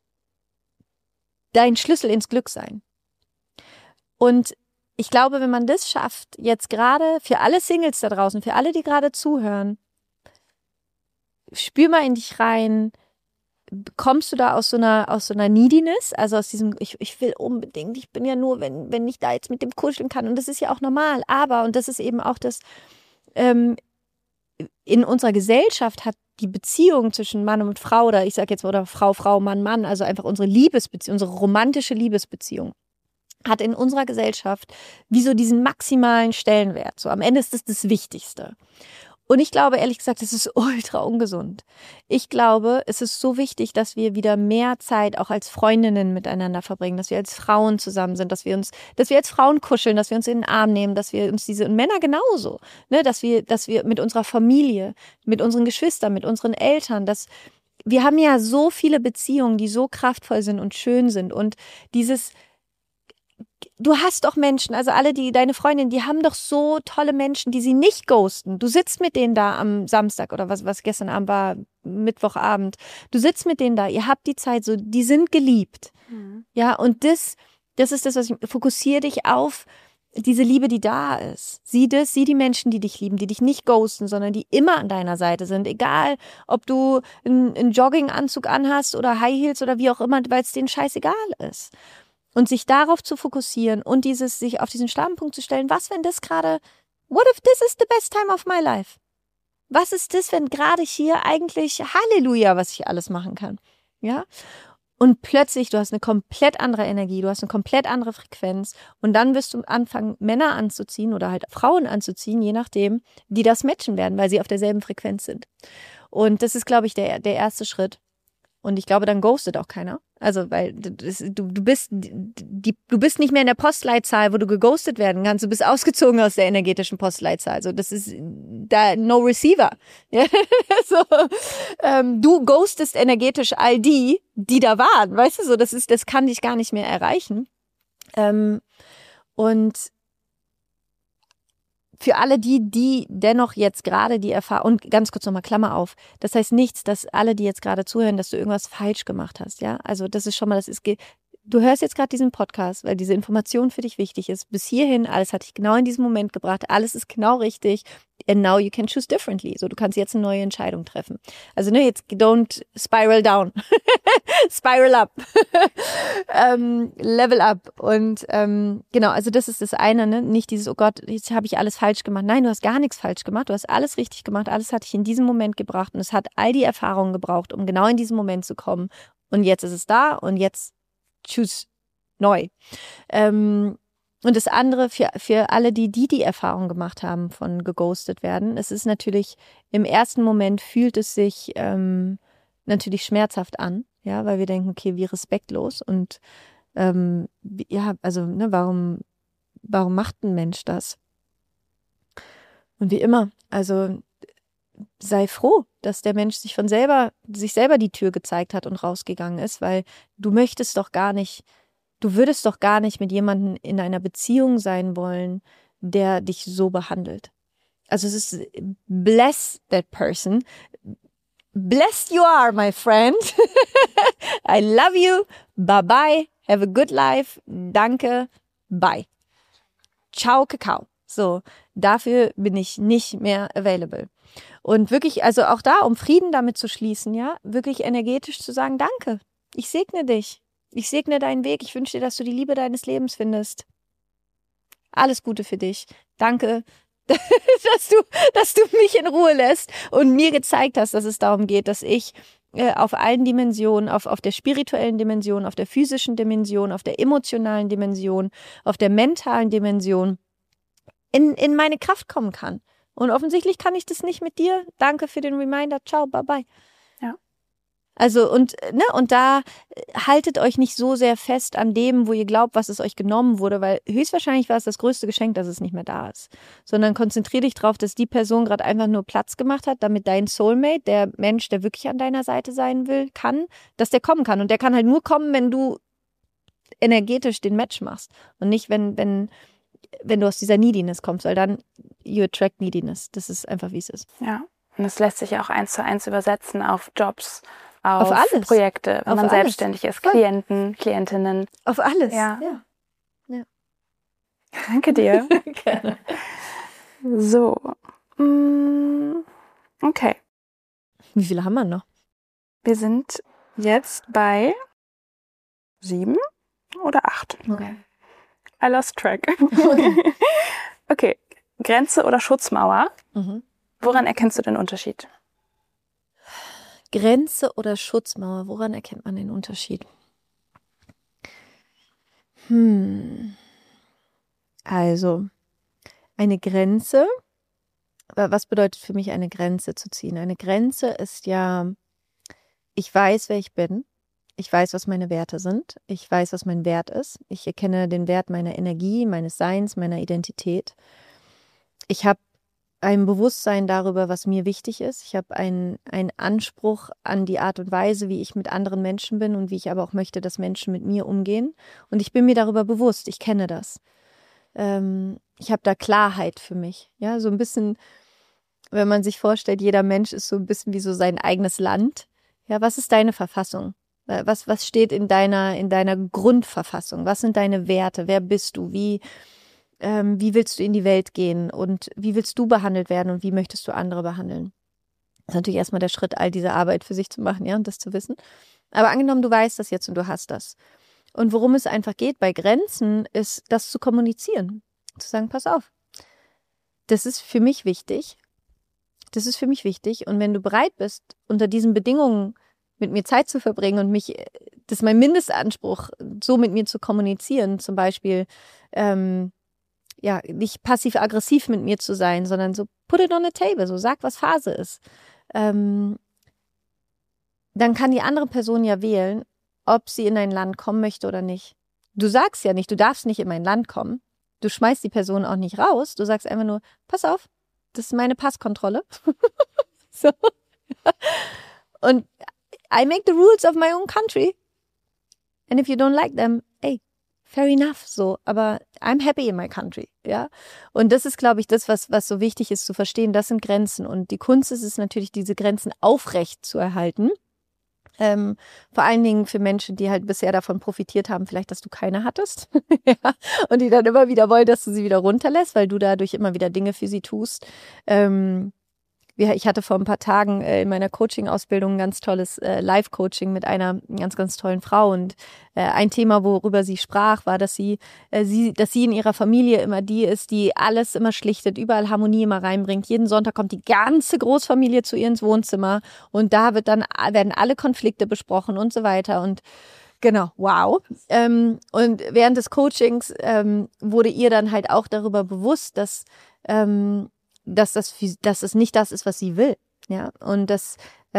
dein Schlüssel ins Glück sein. Und ich glaube, wenn man das schafft, jetzt gerade für alle Singles da draußen, für alle, die gerade zuhören, spür mal in dich rein, kommst du da aus so einer Neediness, also aus diesem, ich will unbedingt, ich bin ja nur, wenn ich da jetzt mit dem kuscheln kann, und das ist ja auch normal, aber, und das ist eben auch das, in unserer Gesellschaft hat die Beziehung zwischen Mann und Frau, oder ich sage jetzt mal, oder Frau, Mann, also einfach unsere Liebesbeziehung, unsere romantische Liebesbeziehung, hat in unserer Gesellschaft wie so diesen maximalen Stellenwert. So am Ende ist das Wichtigste. Und ich glaube, ehrlich gesagt, es ist ultra ungesund. Ich glaube, es ist so wichtig, dass wir wieder mehr Zeit auch als Freundinnen miteinander verbringen, dass wir als Frauen zusammen sind, dass wir als Frauen kuscheln, dass wir uns in den Arm nehmen, dass wir uns und Männer genauso, ne, dass wir mit unserer Familie, mit unseren Geschwistern, mit unseren Eltern, wir haben ja so viele Beziehungen, die so kraftvoll sind und schön sind, und du hast doch Menschen, also alle deine Freundinnen, die haben doch so tolle Menschen, die sie nicht ghosten. Du sitzt mit denen da am Samstag oder was gestern Abend war, Mittwochabend. Du sitzt mit denen da, ihr habt die Zeit so, die sind geliebt. Mhm. Ja, und das ist das, was fokussiere dich auf diese Liebe, die da ist. Sieh die Menschen, die dich lieben, die dich nicht ghosten, sondern die immer an deiner Seite sind. Egal, ob du einen Jogginganzug anhast oder High Heels oder wie auch immer, weil es denen scheißegal ist. Und sich darauf zu fokussieren und sich auf diesen Standpunkt zu stellen, was, wenn das gerade, what if this is the best time of my life? Was ist das, wenn gerade hier eigentlich Halleluja, was ich alles machen kann? Ja? Und plötzlich, du hast eine komplett andere Energie, du hast eine komplett andere Frequenz, und dann wirst du anfangen, Männer anzuziehen oder halt Frauen anzuziehen, je nachdem, die das matchen werden, weil sie auf derselben Frequenz sind. Und das ist, glaube ich, der erste Schritt. Und ich glaube, dann ghostet auch keiner. Also, weil du bist nicht mehr in der Postleitzahl, wo du geghostet werden kannst. Du bist ausgezogen aus der energetischen Postleitzahl. Also, das ist da no receiver. Ja, so, du ghostest energetisch all die da waren. Weißt du, so, das kann dich gar nicht mehr erreichen. Und für alle die dennoch jetzt gerade die Erfahrung, und ganz kurz nochmal Klammer auf, das heißt nichts, dass alle, die jetzt gerade zuhören, dass du irgendwas falsch gemacht hast, ja? Also das ist schon mal, du hörst jetzt gerade diesen Podcast, weil diese Information für dich wichtig ist. Bis hierhin, alles hat dich genau in diesem Moment gebracht, alles ist genau richtig. And now you can choose differently. So, du kannst jetzt eine neue Entscheidung treffen. Also, ne, jetzt don't spiral down. Spiral up. Level up. Und genau, also das ist das eine, ne? Nicht dieses, oh Gott, jetzt habe ich alles falsch gemacht. Nein, du hast gar nichts falsch gemacht. Du hast alles richtig gemacht. Alles hat dich in diesem Moment gebracht. Und es hat all die Erfahrungen gebraucht, um genau in diesen Moment zu kommen. Und jetzt ist es da, und jetzt choose neu. Und das andere für alle, die Erfahrung gemacht haben von geghostet werden, es ist natürlich, im ersten Moment fühlt es sich natürlich schmerzhaft an, ja, weil wir denken, okay, wie respektlos, und ja, also, ne, warum macht ein Mensch das? Und wie immer, also sei froh, dass der Mensch sich selber die Tür gezeigt hat und rausgegangen ist, weil du würdest doch gar nicht mit jemandem in einer Beziehung sein wollen, der dich so behandelt. Also es ist, bless that person. Blessed you are, my friend. I love you. Bye bye. Have a good life. Danke. Bye. Ciao, Kakao. So, dafür bin ich nicht mehr available. Und wirklich, also auch da, um Frieden damit zu schließen, ja, wirklich energetisch zu sagen, danke. Ich segne dich. Ich segne deinen Weg. Ich wünsche dir, dass du die Liebe deines Lebens findest. Alles Gute für dich. Danke, dass du mich in Ruhe lässt und mir gezeigt hast, dass es darum geht, dass ich auf allen Dimensionen, auf der spirituellen Dimension, auf der physischen Dimension, auf der emotionalen Dimension, auf der mentalen Dimension in meine Kraft kommen kann. Und offensichtlich kann ich das nicht mit dir. Danke für den Reminder. Ciao, bye bye. Ja. Also und da haltet euch nicht so sehr fest an dem, wo ihr glaubt, was es euch genommen wurde, weil höchstwahrscheinlich war es das größte Geschenk, dass es nicht mehr da ist. Sondern konzentriere dich darauf, dass die Person gerade einfach nur Platz gemacht hat, damit dein Soulmate, der Mensch, der wirklich an deiner Seite sein will, dass der kommen kann. Und der kann halt nur kommen, wenn du energetisch den Match machst. Und nicht, wenn du aus dieser Neediness kommst, weil dann you attract Neediness. Das ist einfach, wie es ist. Ja, und das lässt sich auch 1:1 übersetzen auf Jobs, auf alles. Projekte, wenn auf man alles. Selbstständig ist, Klienten, Klientinnen. Auf alles. Ja. Ja. Danke dir. Gerne. So. Okay. Wie viele haben wir noch? Wir sind jetzt bei 7 oder 8. Okay. I lost track. Okay. Okay, Grenze oder Schutzmauer. Mhm. Woran erkennst du den Unterschied? Grenze oder Schutzmauer, woran erkennt man den Unterschied? Also, eine Grenze, was bedeutet für mich eine Grenze zu ziehen? Eine Grenze ist ja, ich weiß, wer ich bin. Ich weiß, was meine Werte sind. Ich weiß, was mein Wert ist. Ich erkenne den Wert meiner Energie, meines Seins, meiner Identität. Ich habe ein Bewusstsein darüber, was mir wichtig ist. Ich habe einen Anspruch an die Art und Weise, wie ich mit anderen Menschen bin und wie ich aber auch möchte, dass Menschen mit mir umgehen. Und ich bin mir darüber bewusst. Ich kenne das. Ich habe da Klarheit für mich. Ja, so ein bisschen, wenn man sich vorstellt, jeder Mensch ist so ein bisschen wie so sein eigenes Land. Ja, was ist deine Verfassung? Was steht in deiner Grundverfassung? Was sind deine Werte? Wer bist du? Wie willst du in die Welt gehen? Und wie willst du behandelt werden? Und wie möchtest du andere behandeln? Das ist natürlich erstmal der Schritt, all diese Arbeit für sich zu machen, ja, und das zu wissen. Aber angenommen, du weißt das jetzt und du hast das. Und worum es einfach geht bei Grenzen, ist, das zu kommunizieren. Zu sagen, pass auf, das ist für mich wichtig. Das ist für mich wichtig. Und wenn du bereit bist, unter diesen Bedingungen mit mir Zeit zu verbringen und das ist mein Mindestanspruch, so mit mir zu kommunizieren, zum Beispiel, nicht passiv-aggressiv mit mir zu sein, sondern so put it on the table, so sag, was Phase ist. Dann kann die andere Person ja wählen, ob sie in dein Land kommen möchte oder nicht. Du sagst ja nicht, du darfst nicht in mein Land kommen. Du schmeißt die Person auch nicht raus. Du sagst einfach nur, pass auf, das ist meine Passkontrolle. So. Und I make the rules of my own country. And if you don't like them, hey, fair enough, so. Aber I'm happy in my country, ja. Und das ist, glaube ich, das, was so wichtig ist zu verstehen. Das sind Grenzen. Und die Kunst ist es natürlich, diese Grenzen aufrecht zu erhalten. Vor allen Dingen für Menschen, die halt bisher davon profitiert haben, vielleicht, dass du keine hattest. Ja, und die dann immer wieder wollen, dass du sie wieder runterlässt, weil du dadurch immer wieder Dinge für sie tust. Ich hatte vor ein paar Tagen in meiner Coaching-Ausbildung ein ganz tolles Live-Coaching mit einer ganz, ganz tollen Frau. Und ein Thema, worüber sie sprach, war, dass sie in ihrer Familie immer die ist, die alles immer schlichtet, überall Harmonie immer reinbringt. Jeden Sonntag kommt die ganze Großfamilie zu ihr ins Wohnzimmer und da werden alle Konflikte besprochen und so weiter. Und genau, wow. Und während des Coachings wurde ihr dann halt auch darüber bewusst, dass es nicht das ist, was sie will. Ja, und dass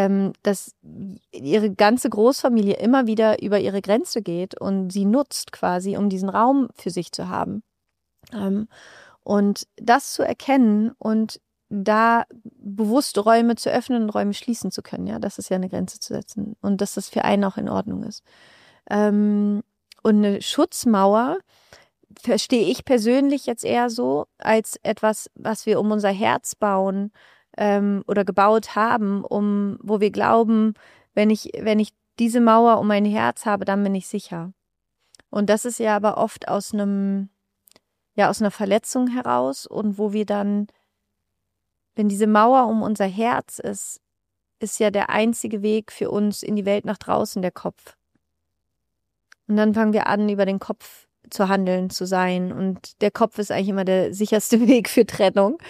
ihre ganze Großfamilie immer wieder über ihre Grenze geht und sie nutzt quasi, um diesen Raum für sich zu haben. Und das zu erkennen und da bewusst Räume zu öffnen und Räume schließen zu können, ja, das ist ja eine Grenze zu setzen und dass das für einen auch in Ordnung ist. Und eine Schutzmauer verstehe ich persönlich jetzt eher so als etwas, was wir um unser Herz bauen oder gebaut haben, wo wir glauben, wenn ich diese Mauer um mein Herz habe, dann bin ich sicher. Und das ist ja aber oft aus einer Verletzung heraus und wo wir dann, wenn diese Mauer um unser Herz ist ja der einzige Weg für uns in die Welt nach draußen der Kopf. Und dann fangen wir an, über den Kopf zu handeln, zu sein. Und der Kopf ist eigentlich immer der sicherste Weg für Trennung.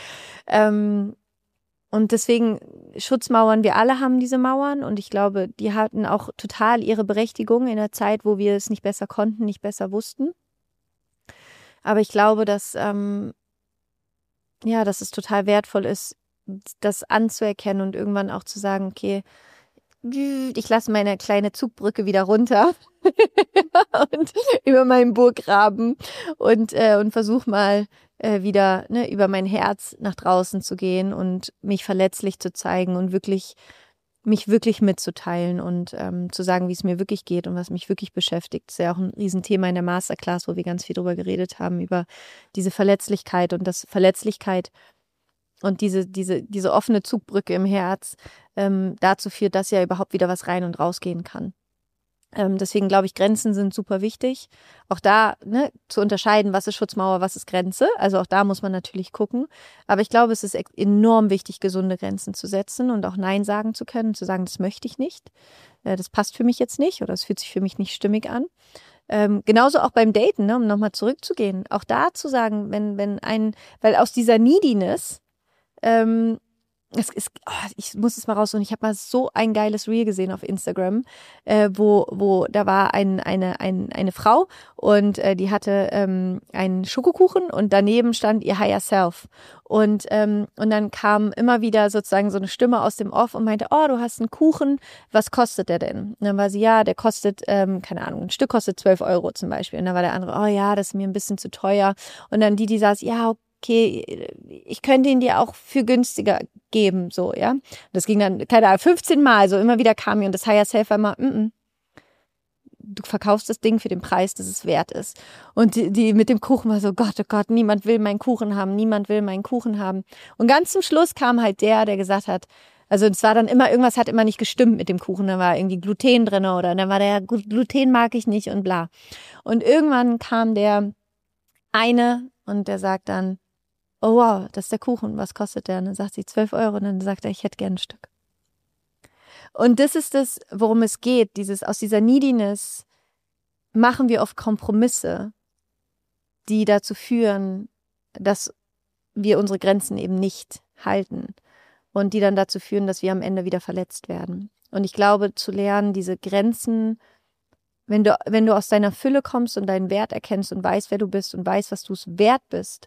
Und deswegen Schutzmauern, wir alle haben diese Mauern. Und ich glaube, die hatten auch total ihre Berechtigung in der Zeit, wo wir es nicht besser konnten, nicht besser wussten. Aber ich glaube, dass es total wertvoll ist, das anzuerkennen und irgendwann auch zu sagen, okay, ich lasse meine kleine Zugbrücke wieder runter und über meinen Burggraben und versuche mal wieder über mein Herz nach draußen zu gehen und mich verletzlich zu zeigen und mich wirklich mitzuteilen und zu sagen, wie es mir wirklich geht und was mich wirklich beschäftigt. Das ist ja auch ein Riesenthema in der Masterclass, wo wir ganz viel drüber geredet haben, über diese Verletzlichkeit und das Verletzlichkeit und diese offene Zugbrücke im Herz dazu führt, dass ja überhaupt wieder was rein und rausgehen kann. Deswegen glaube ich, Grenzen sind super wichtig. Auch da zu unterscheiden, was ist Schutzmauer, was ist Grenze. Also auch da muss man natürlich gucken. Aber ich glaube, es ist enorm wichtig, gesunde Grenzen zu setzen und auch Nein sagen zu können, zu sagen, das möchte ich nicht. Das passt für mich jetzt nicht oder es fühlt sich für mich nicht stimmig an. Genauso auch beim Daten, ne, um nochmal zurückzugehen. Auch da zu sagen, weil aus dieser Neediness, ich muss es mal raussuchen, ich habe mal so ein geiles Reel gesehen auf Instagram, wo da war eine Frau und die hatte einen Schokokuchen und daneben stand ihr Higher Self. Und dann kam immer wieder sozusagen so eine Stimme aus dem Off und meinte, oh, du hast einen Kuchen, was kostet der denn? Und dann war sie, ja, der kostet, keine Ahnung, ein Stück kostet 12 Euro zum Beispiel. Und dann war der andere, oh ja, das ist mir ein bisschen zu teuer. Und dann die saß, ja, okay, ich könnte ihn dir auch für günstiger geben, so, ja. Das ging dann, keine Ahnung, 15 Mal, so immer wieder kam mir und das Higher Self war immer, du verkaufst das Ding für den Preis, das es wert ist. Und die mit dem Kuchen war so, oh Gott, niemand will meinen Kuchen haben, niemand will meinen Kuchen haben. Und ganz zum Schluss kam halt der gesagt hat, also es war dann immer, irgendwas hat immer nicht gestimmt mit dem Kuchen, da war irgendwie Gluten drin oder dann war der, Gluten mag ich nicht und bla. Und irgendwann kam der eine und der sagt dann, oh wow, das ist der Kuchen, was kostet der? Und dann sagt sie 12 Euro und dann sagt er, ich hätte gern ein Stück. Und das ist das, worum es geht, aus dieser Neediness machen wir oft Kompromisse, die dazu führen, dass wir unsere Grenzen eben nicht halten und die dann dazu führen, dass wir am Ende wieder verletzt werden. Und ich glaube, zu lernen, diese Grenzen, wenn du aus deiner Fülle kommst und deinen Wert erkennst und weißt, wer du bist und weißt, was du es wert bist,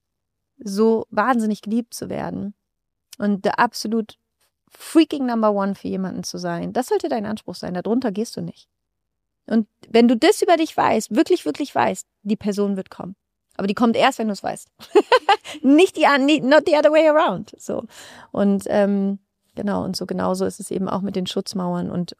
so wahnsinnig geliebt zu werden und der absolut freaking Number One für jemanden zu sein, das sollte dein Anspruch sein. Darunter gehst du nicht. Und wenn du das über dich weißt, wirklich, wirklich weißt, die Person wird kommen. Aber die kommt erst, wenn du es weißt. Not the other way around. So. Und genau, und so genauso ist es eben auch mit den Schutzmauern und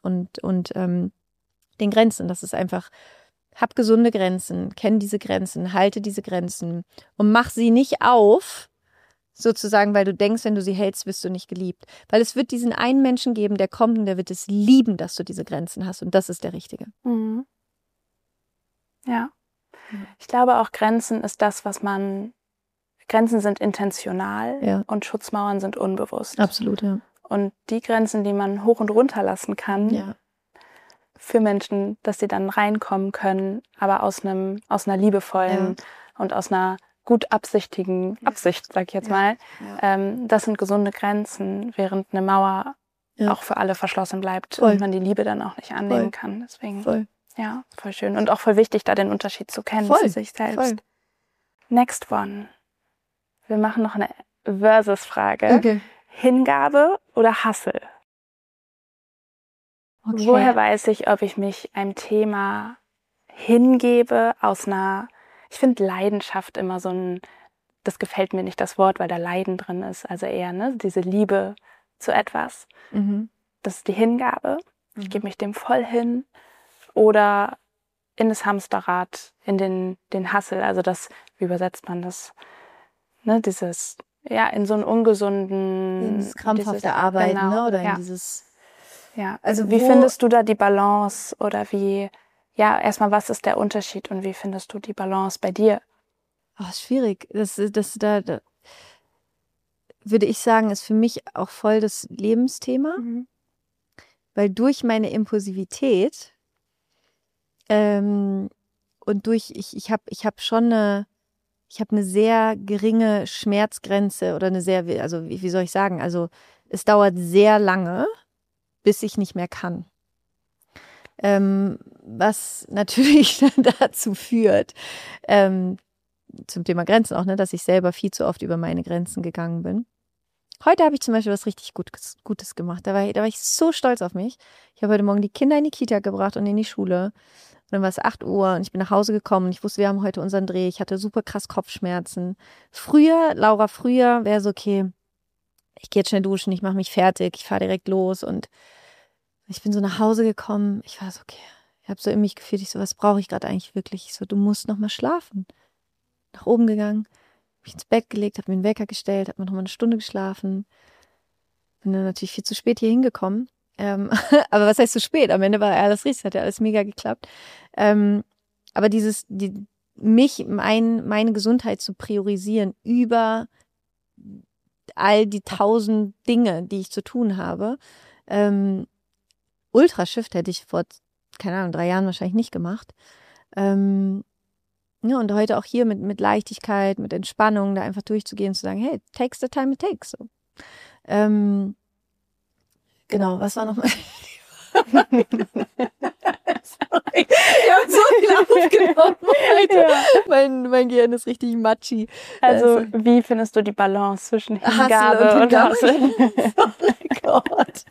den Grenzen. Das ist einfach, hab gesunde Grenzen, kenn diese Grenzen, halte diese Grenzen und mach sie nicht auf, sozusagen, weil du denkst, wenn du sie hältst, wirst du nicht geliebt. Weil es wird diesen einen Menschen geben, der kommt und der wird es lieben, dass du diese Grenzen hast. Und das ist der Richtige. Mhm. Ja. Ich glaube auch, Grenzen ist das, Grenzen sind intentional und Schutzmauern sind unbewusst. Absolut, ja. Und die Grenzen, die man hoch und runter lassen kann, für Menschen, dass sie dann reinkommen können, aber aus einer liebevollen und aus einer gut absichtigen Absicht, sag ich jetzt mal. Das sind gesunde Grenzen, während eine Mauer auch für alle verschlossen bleibt und man die Liebe dann auch nicht annehmen kann. Deswegen, ja, voll schön. Und auch voll wichtig, da den Unterschied zu kennen zu sich selbst. Voll. Next one. Wir machen noch eine Versus-Frage. Okay. Hingabe oder Hustle? Okay. Woher weiß ich, ob ich mich einem Thema hingebe ich finde Leidenschaft immer das gefällt mir nicht, das Wort, weil da Leiden drin ist. Also eher, diese Liebe zu etwas. Mhm. Das ist die Hingabe. Ich gebe mich dem voll hin. Oder in das Hamsterrad, in den Hustle. Also wie übersetzt man das? Dieses, in so einen ungesunden... Dieses krampfhafte Arbeiten, genau, oder in dieses... Ja, also wie findest du da die Balance oder erstmal, was ist der Unterschied und wie findest du die Balance bei dir? Oh, schwierig. Das da würde ich sagen, ist für mich auch voll das Lebensthema, weil durch meine Impulsivität und ich habe schon eine sehr geringe Schmerzgrenze oder also wie soll ich sagen, also es dauert sehr lange, bis ich nicht mehr kann. Was natürlich dazu führt, zum Thema Grenzen auch, dass ich selber viel zu oft über meine Grenzen gegangen bin. Heute habe ich zum Beispiel was richtig Gutes gemacht. Da war ich so stolz auf mich. Ich habe heute Morgen die Kinder in die Kita gebracht und in die Schule. Und dann war es 8 Uhr und ich bin nach Hause gekommen und ich wusste, wir haben heute unseren Dreh. Ich hatte super krass Kopfschmerzen. Laura, früher wäre so, okay, ich gehe jetzt schnell duschen, ich mache mich fertig, ich fahre direkt los und ich bin so nach Hause gekommen. Ich war so, okay, ich habe so in mich gefühlt, ich so, was brauche ich gerade eigentlich wirklich? Ich so, du musst noch mal schlafen. Nach oben gegangen, mich ins Bett gelegt, habe mir einen Wecker gestellt, habe noch mal eine Stunde geschlafen. Bin dann natürlich viel zu spät hier hingekommen. Aber was heißt zu spät? Am Ende war alles richtig, hat ja alles mega geklappt. Aber meine Gesundheit zu priorisieren über all die 1000 Dinge, die ich zu tun habe, Ultrashift hätte ich vor, keine Ahnung, 3 Jahren wahrscheinlich nicht gemacht. Ja, und heute auch hier mit Leichtigkeit, mit Entspannung, da einfach durchzugehen und zu sagen, hey, takes the time it takes. So. Genau, was war nochmal? Sorry, ich habe so viel aufgenommen heute. Ja. Mein Gehirn ist richtig matschig. Also, wie findest du die Balance zwischen Hingabe und Hustle? Oh mein Gott.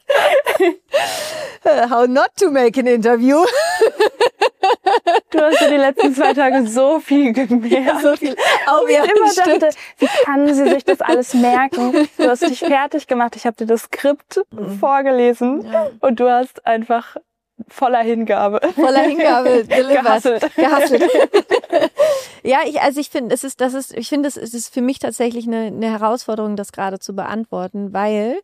How not to make an interview. Du hast ja die letzten 2 Tage so viel gemerkt. So viel. Oh, ja, ich immer dachte, wie kann sie sich das alles merken? Du hast dich fertig gemacht. Ich habe dir das Skript vorgelesen und du hast einfach voller Hingabe gehasselt. Ja, ich finde, es ist für mich tatsächlich eine Herausforderung, das gerade zu beantworten, weil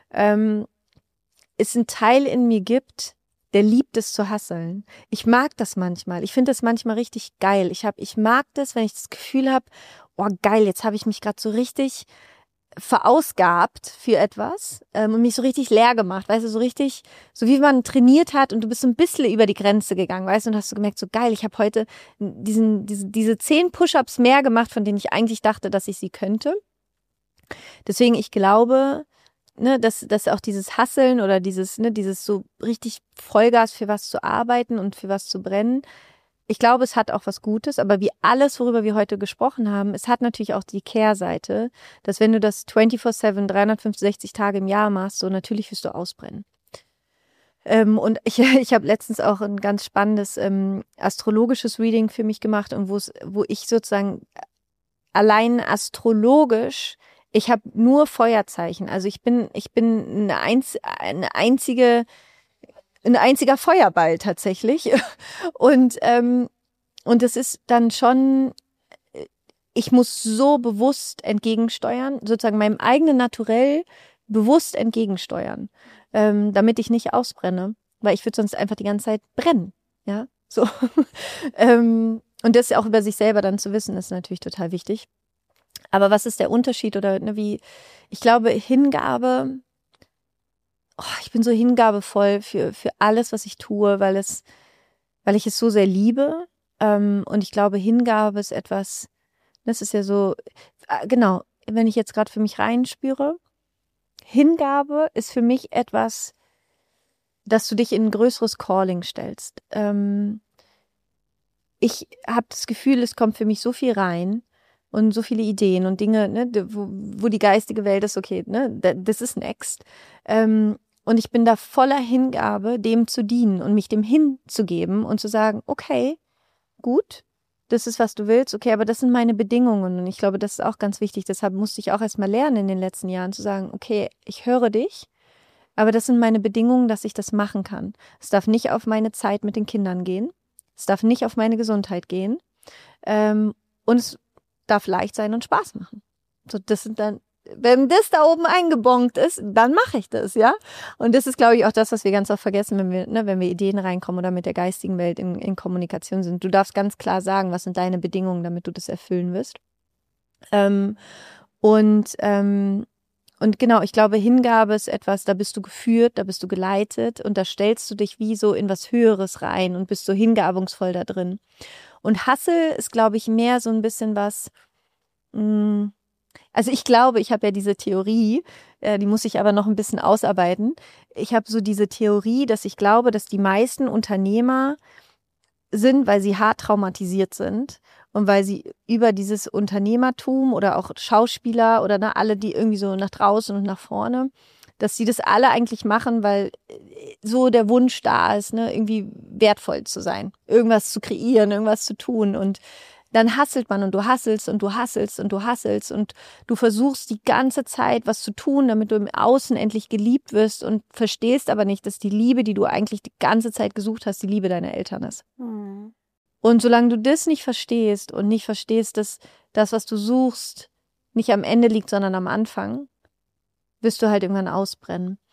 es einen Teil in mir gibt, der liebt es zu hustlen. Ich mag das manchmal. Ich finde das manchmal richtig geil. Ich mag das, wenn ich das Gefühl habe, oh geil, jetzt habe ich mich gerade so richtig verausgabt für etwas und mich so richtig leer gemacht, weißt du, so richtig, so wie man trainiert hat und du bist so ein bisschen über die Grenze gegangen, weißt du, und hast du gemerkt, so geil, ich habe heute diese 10 Push-ups mehr gemacht, von denen ich eigentlich dachte, dass ich sie könnte. Deswegen, ich glaube, dass auch dieses Hustlen oder dieses so richtig Vollgas für was zu arbeiten und für was zu brennen, ich glaube, es hat auch was Gutes, aber wie alles, worüber wir heute gesprochen haben, es hat natürlich auch die Kehrseite, dass wenn du das 24/7, 365 Tage im Jahr machst, so natürlich wirst du ausbrennen. Und ich habe letztens auch ein ganz spannendes astrologisches Reading für mich gemacht und wo ich sozusagen allein astrologisch, ich habe nur Feuerzeichen. Also ich bin ein einziger Feuerball tatsächlich. Und das ist dann schon, ich muss so bewusst entgegensteuern, sozusagen meinem eigenen Naturell bewusst entgegensteuern, damit ich nicht ausbrenne, weil ich würde sonst einfach die ganze Zeit brennen. Ja, so. Und das auch über sich selber dann zu wissen, ist natürlich total wichtig. Aber was ist der Unterschied oder ich glaube, Hingabe, ich bin so hingabevoll für alles, was ich tue, weil ich es so sehr liebe. Und ich glaube, Hingabe ist etwas, das ist ja so, genau, wenn ich jetzt gerade für mich reinspüre, Hingabe ist für mich etwas, dass du dich in ein größeres Calling stellst. Ich habe das Gefühl, es kommt für mich so viel rein und so viele Ideen und Dinge, wo die geistige Welt ist, okay, das ist next. Und ich bin da voller Hingabe, dem zu dienen und mich dem hinzugeben und zu sagen, okay, gut, das ist, was du willst, okay, aber das sind meine Bedingungen. Und ich glaube, das ist auch ganz wichtig. Deshalb musste ich auch erst mal lernen in den letzten Jahren zu sagen, okay, ich höre dich, aber das sind meine Bedingungen, dass ich das machen kann. Es darf nicht auf meine Zeit mit den Kindern gehen. Es darf nicht auf meine Gesundheit gehen. Und es darf leicht sein und Spaß machen. So, das sind dann, wenn das da oben eingebongt ist, dann mache ich das, ja. Und das ist, glaube ich, auch das, was wir ganz oft vergessen, wenn wir Ideen reinkommen oder mit der geistigen Welt in Kommunikation sind. Du darfst ganz klar sagen, was sind deine Bedingungen, damit du das erfüllen wirst. Und genau, ich glaube, Hingabe ist etwas, da bist du geführt, da bist du geleitet und da stellst du dich wie so in was Höheres rein und bist so hingabungsvoll da drin. Und Hustle ist, glaube ich, mehr so ein bisschen was, also ich glaube, ich habe ja diese Theorie, die muss ich aber noch ein bisschen ausarbeiten. Ich habe so diese Theorie, dass ich glaube, dass die meisten Unternehmer sind, weil sie hart traumatisiert sind und weil sie über dieses Unternehmertum oder auch Schauspieler oder alle, die irgendwie so nach draußen und nach vorne, dass sie das alle eigentlich machen, weil so der Wunsch da ist, irgendwie wertvoll zu sein, irgendwas zu kreieren, irgendwas zu tun und dann hustelt man und du hustelst und du hustelst und du hustelst und du versuchst die ganze Zeit was zu tun, damit du im Außen endlich geliebt wirst und verstehst aber nicht, dass die Liebe, die du eigentlich die ganze Zeit gesucht hast, die Liebe deiner Eltern ist. Mhm. Und solange du das nicht verstehst und nicht verstehst, dass das, was du suchst, nicht am Ende liegt, sondern am Anfang, wirst du halt irgendwann ausbrennen.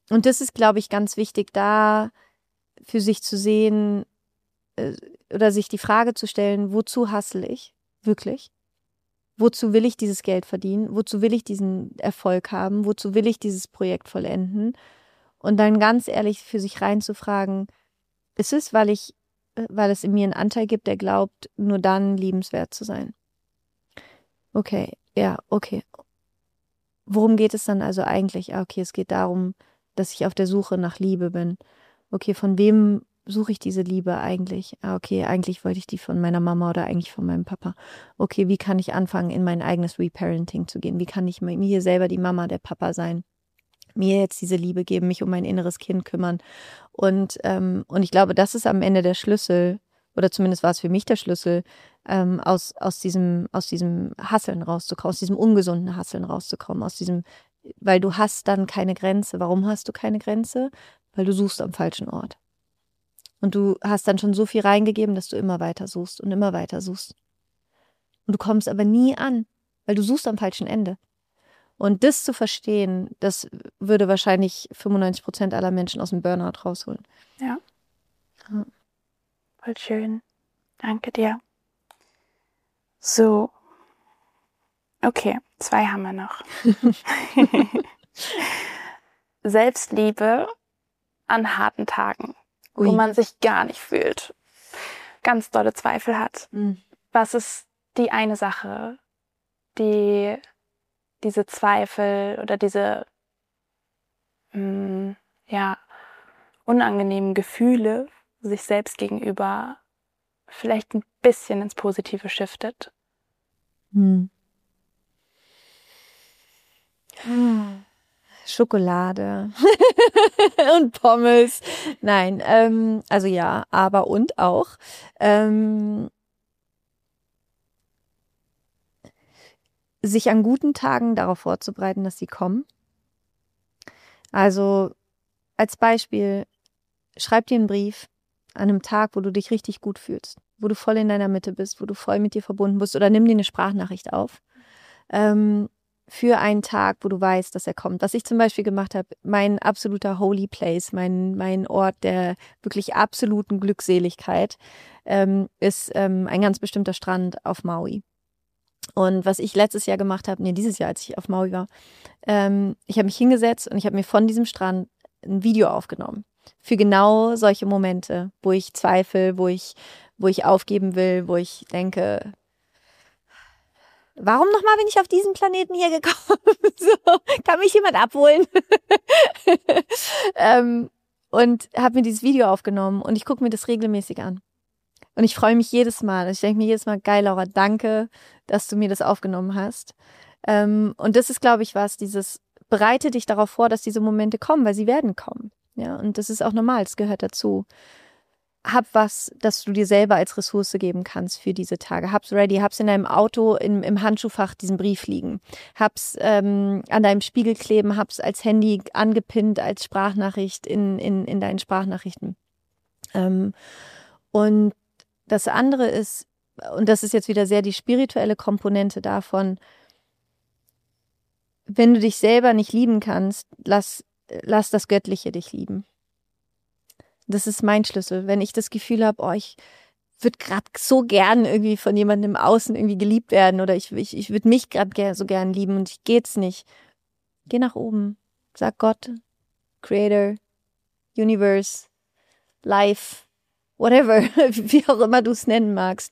Und das ist, glaube ich, ganz wichtig, da für sich zu sehen oder sich die Frage zu stellen, wozu hustle ich wirklich? Wozu will ich dieses Geld verdienen? Wozu will ich diesen Erfolg haben? Wozu will ich dieses Projekt vollenden? Und dann ganz ehrlich für sich reinzufragen, ist es, weil es in mir einen Anteil gibt, der glaubt, nur dann liebenswert zu sein? Okay, ja, okay. Worum geht es dann also eigentlich? Okay, es geht darum, dass ich auf der Suche nach Liebe bin. Okay, von wem suche ich diese Liebe eigentlich? Okay, eigentlich wollte ich die von meiner Mama oder eigentlich von meinem Papa. Okay, wie kann ich anfangen, in mein eigenes Reparenting zu gehen? Wie kann ich mir selber die Mama, der Papa sein? Mir jetzt diese Liebe geben, mich um mein inneres Kind kümmern. Und ich glaube, das ist am Ende der Schlüssel, oder zumindest war es für mich der Schlüssel, aus diesem Hasseln rauszukommen, aus diesem ungesunden Hasseln rauszukommen, weil du hast dann keine Grenze. Warum hast du keine Grenze? Weil du suchst am falschen Ort. Und du hast dann schon so viel reingegeben, dass du immer weiter suchst und immer weiter suchst. Und du kommst aber nie an, weil du suchst am falschen Ende. Und das zu verstehen, das würde wahrscheinlich 95% aller Menschen aus dem Burnout rausholen. Ja. Voll schön. Danke dir. So. Okay, 2 haben wir noch. Selbstliebe an harten Tagen, wo man sich gar nicht fühlt, ganz dolle Zweifel hat. Was ist die eine Sache, die diese Zweifel oder diese unangenehmen Gefühle sich selbst gegenüber vielleicht ein bisschen ins Positive shiftet? Schokolade und Pommes. Nein, also ja, aber und auch. Sich an guten Tagen darauf vorzubereiten, dass sie kommen. Also als Beispiel, schreib dir einen Brief an einem Tag, wo du dich richtig gut fühlst, wo du voll in deiner Mitte bist, wo du voll mit dir verbunden bist, oder nimm dir eine Sprachnachricht auf. Für einen Tag, wo du weißt, dass er kommt. Was ich zum Beispiel gemacht habe, mein absoluter Holy Place, mein Ort der wirklich absoluten Glückseligkeit, ist ein ganz bestimmter Strand auf Maui. Und was ich letztes Jahr gemacht habe, dieses Jahr, als ich auf Maui war, ich habe mich hingesetzt und ich habe mir von diesem Strand ein Video aufgenommen. Für genau solche Momente, wo ich zweifle, wo ich aufgeben will, wo ich denke, warum nochmal bin ich auf diesen Planeten hier gekommen? So, kann mich jemand abholen? Und habe mir dieses Video aufgenommen und ich gucke mir das regelmäßig an. Und ich freue mich jedes Mal. Ich denke mir jedes Mal, geil, Laura, danke, dass du mir das aufgenommen hast. Und das ist, glaube ich, bereite dich darauf vor, dass diese Momente kommen, weil sie werden kommen. Ja, und das ist auch normal, es gehört dazu. Hab was, das du dir selber als Ressource geben kannst für diese Tage. Hab's ready, hab's in deinem Auto im Handschuhfach diesen Brief liegen. Hab's an deinem Spiegel kleben, hab's als Handy angepinnt, als Sprachnachricht in deinen Sprachnachrichten. Und das andere ist, und das ist jetzt wieder sehr die spirituelle Komponente davon, wenn du dich selber nicht lieben kannst, lass das Göttliche dich lieben. Das ist mein Schlüssel. Wenn ich das Gefühl habe, ich würde gerade so gern irgendwie von jemandem im Außen irgendwie geliebt werden oder ich würde mich gerade so gern lieben und ich geht's nicht. Geh nach oben. Sag Gott, Creator, Universe, Life, whatever, wie auch immer du es nennen magst.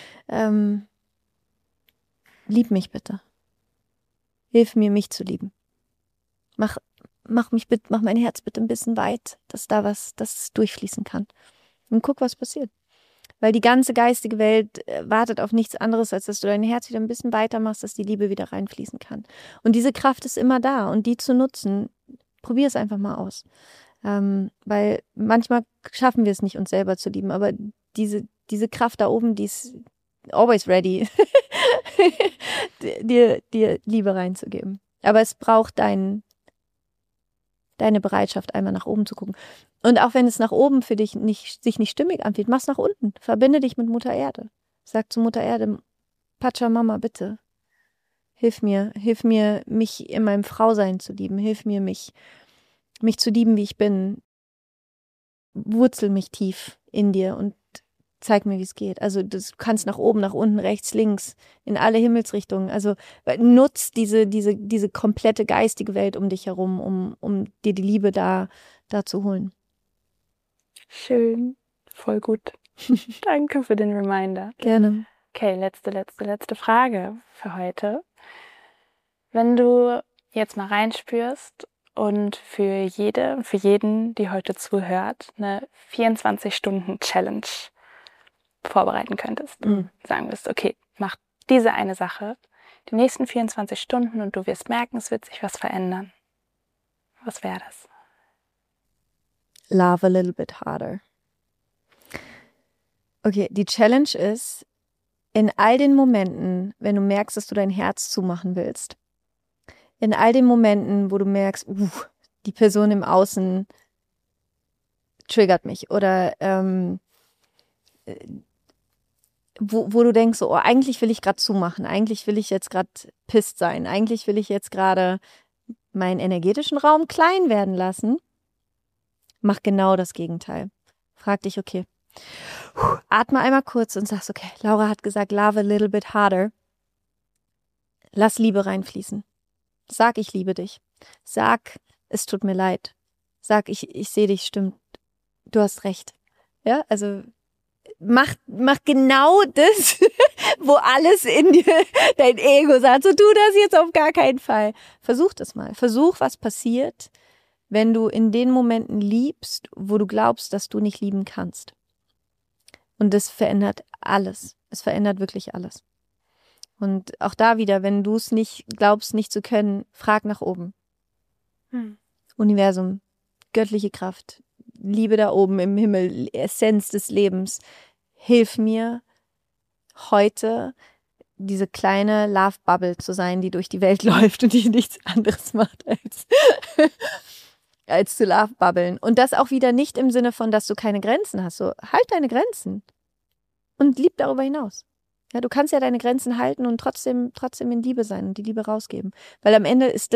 Lieb mich bitte. Hilf mir, mich zu lieben. Mach mein Herz bitte ein bisschen weit, dass es durchfließen kann. Und guck, was passiert. Weil die ganze geistige Welt wartet auf nichts anderes, als dass du dein Herz wieder ein bisschen weiter machst, dass die Liebe wieder reinfließen kann. Und diese Kraft ist immer da. Und die zu nutzen, probier es einfach mal aus. Weil manchmal schaffen wir es nicht, uns selber zu lieben. Aber diese Kraft da oben, die ist always ready, dir Liebe reinzugeben. Aber es braucht deine Bereitschaft, einmal nach oben zu gucken. Und auch wenn es nach oben für dich sich nicht stimmig anfühlt, mach's nach unten. Verbinde dich mit Mutter Erde. Sag zu Mutter Erde, Pachamama, bitte. Hilf mir, mich in meinem Frausein zu lieben. Hilf mir, mich mich zu lieben, wie ich bin, wurzel mich tief in dir und zeig mir, wie es geht. Also du kannst nach oben, nach unten, rechts, links, in alle Himmelsrichtungen. Also nutz diese komplette geistige Welt um dich herum, um dir die Liebe da zu holen. Schön. Voll gut. Danke für den Reminder. Gerne. Okay, letzte Frage für heute. Wenn du jetzt mal reinspürst und für jeden, die heute zuhört, eine 24-Stunden-Challenge vorbereiten könntest. Sagen wirst, okay, mach diese eine Sache die nächsten 24 Stunden und du wirst merken, es wird sich was verändern. Was wäre das? Love a little bit harder. Okay, die Challenge ist, in all den Momenten, wenn du merkst, dass du dein Herz zumachen willst, in all den Momenten, wo du merkst, die Person im Außen triggert mich oder wo du denkst, oh, eigentlich will ich gerade zumachen, eigentlich will ich jetzt gerade pisst sein, eigentlich will ich jetzt gerade meinen energetischen Raum klein werden lassen, mach genau das Gegenteil. Frag dich, okay, atme einmal kurz und sagst, okay, Laura hat gesagt, love a little bit harder. Lass Liebe reinfließen. Sag, ich liebe dich. Sag, es tut mir leid. Sag, ich sehe dich, stimmt. Du hast recht. Ja, also mach genau das, wo alles in dir, dein Ego sagt, so tu das jetzt auf gar keinen Fall. Versuch das mal. Versuch, was passiert, wenn du in den Momenten liebst, wo du glaubst, dass du nicht lieben kannst. Und das verändert alles. Es verändert wirklich alles. Und auch da wieder, wenn du es nicht glaubst, nicht zu können, frag nach oben. Universum, göttliche Kraft, Liebe da oben im Himmel, Essenz des Lebens. Hilf mir, heute diese kleine Love-Bubble zu sein, die durch die Welt läuft und die nichts anderes macht als zu Love-Bubbeln. Und das auch wieder nicht im Sinne von, dass du keine Grenzen hast. So, halt deine Grenzen und lieb darüber hinaus. Ja, du kannst ja deine Grenzen halten und trotzdem in Liebe sein und die Liebe rausgeben. Weil am Ende ist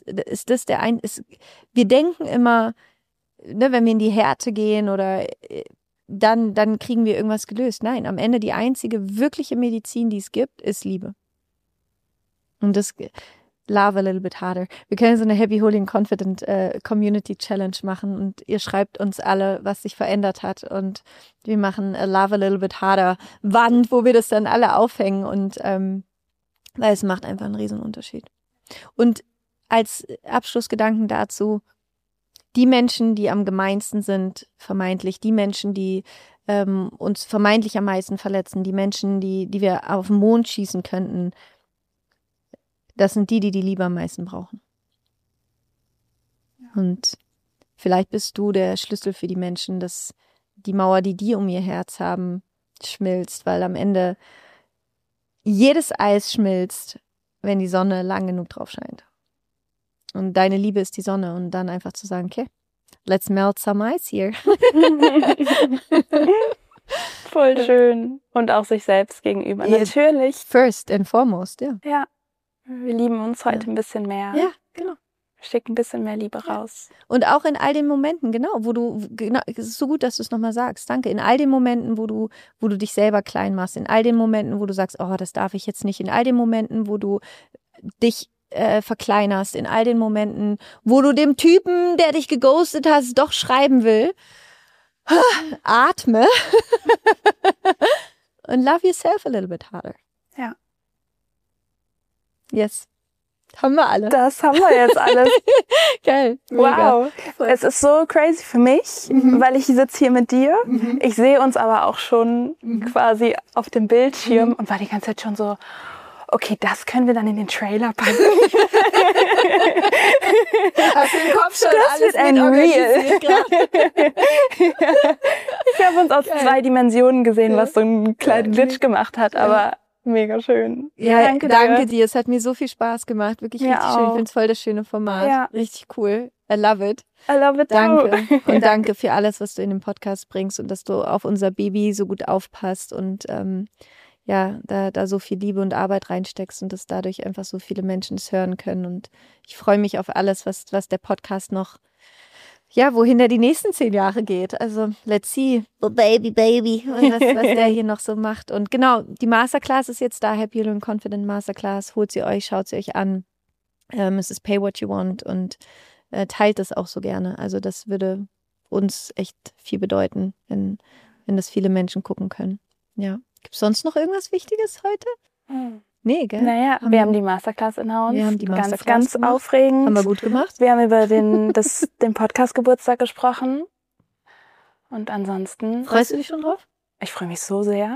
wir denken immer, ne, wenn wir in die Härte gehen oder dann kriegen wir irgendwas gelöst. Nein, am Ende die einzige wirkliche Medizin, die es gibt, ist Liebe. Und das love a little bit harder. Wir können so eine Happy, Holy and Confident Community Challenge machen und ihr schreibt uns alle, was sich verändert hat und wir machen a love a little bit harder Wand, wo wir das dann alle aufhängen und weil es macht einfach einen riesen Unterschied. Und als Abschlussgedanken dazu, die Menschen, die am gemeinsten sind, vermeintlich, die Menschen, die uns vermeintlich am meisten verletzen, die Menschen, die wir auf den Mond schießen könnten, das sind die Liebe am meisten brauchen. Ja. Und vielleicht bist du der Schlüssel für die Menschen, dass die Mauer, die um ihr Herz haben, schmilzt, weil am Ende jedes Eis schmilzt, wenn die Sonne lang genug drauf scheint. Und deine Liebe ist die Sonne und dann einfach zu sagen, okay, let's melt some ice here. Voll schön. Und auch sich selbst gegenüber. Yeah. Natürlich. First and foremost, ja. Ja. Wir lieben uns heute ein bisschen mehr. Ja, genau. Wir schicken ein bisschen mehr Liebe raus. Und auch in all den Momenten, genau, es ist so gut, dass du es nochmal sagst. Danke. In all den Momenten, wo du dich selber klein machst, in all den Momenten, wo du sagst, oh, das darf ich jetzt nicht, in all den Momenten, wo du dich verkleinerst, in all den Momenten, wo du dem Typen, der dich geghostet hast, doch schreiben will, atme und love yourself a little bit harder. Ja. Yes. Haben wir alle. Das haben wir jetzt alles. Geil. Wow. Es ist so crazy für mich, weil ich sitze hier mit dir. Ich sehe uns aber auch schon quasi auf dem Bildschirm und war die ganze Zeit schon so, okay, das können wir dann in den Trailer packen. Hast du im Kopf schon das alles wird ein Real. Ich habe uns aus 2 Dimensionen gesehen, was so einen kleinen Glitch gemacht hat, aber mega schön. Ja, danke dir. Es hat mir so viel Spaß gemacht. Wirklich richtig schön. Ich finde es voll das schöne Format. Ja. Richtig cool. I love it. I love it danke. too. Und danke für alles, was du in den Podcast bringst und dass du auf unser Baby so gut aufpasst und da so viel Liebe und Arbeit reinsteckst und dass dadurch einfach so viele Menschen es hören können. Und ich freue mich auf alles, was der Podcast noch ja, wohin der die nächsten 10 Jahre geht. Also, let's see. Oh, baby. Was der hier noch so macht. Und genau, die Masterclass ist jetzt da. Happy and Confident Masterclass. Holt sie euch, schaut sie euch an. Es ist Pay What You Want und teilt das auch so gerne. Also, das würde uns echt viel bedeuten, wenn das viele Menschen gucken können. Ja. Gibt es sonst noch irgendwas Wichtiges heute? Nee, gell? Naja, wir haben die Masterclass announced. Wir haben die Masterclass ganz gemacht. Aufregend. Haben wir gut gemacht. Wir haben über den Podcast-Geburtstag gesprochen. Und ansonsten... Freust du dich schon drauf? Ich freue mich so sehr.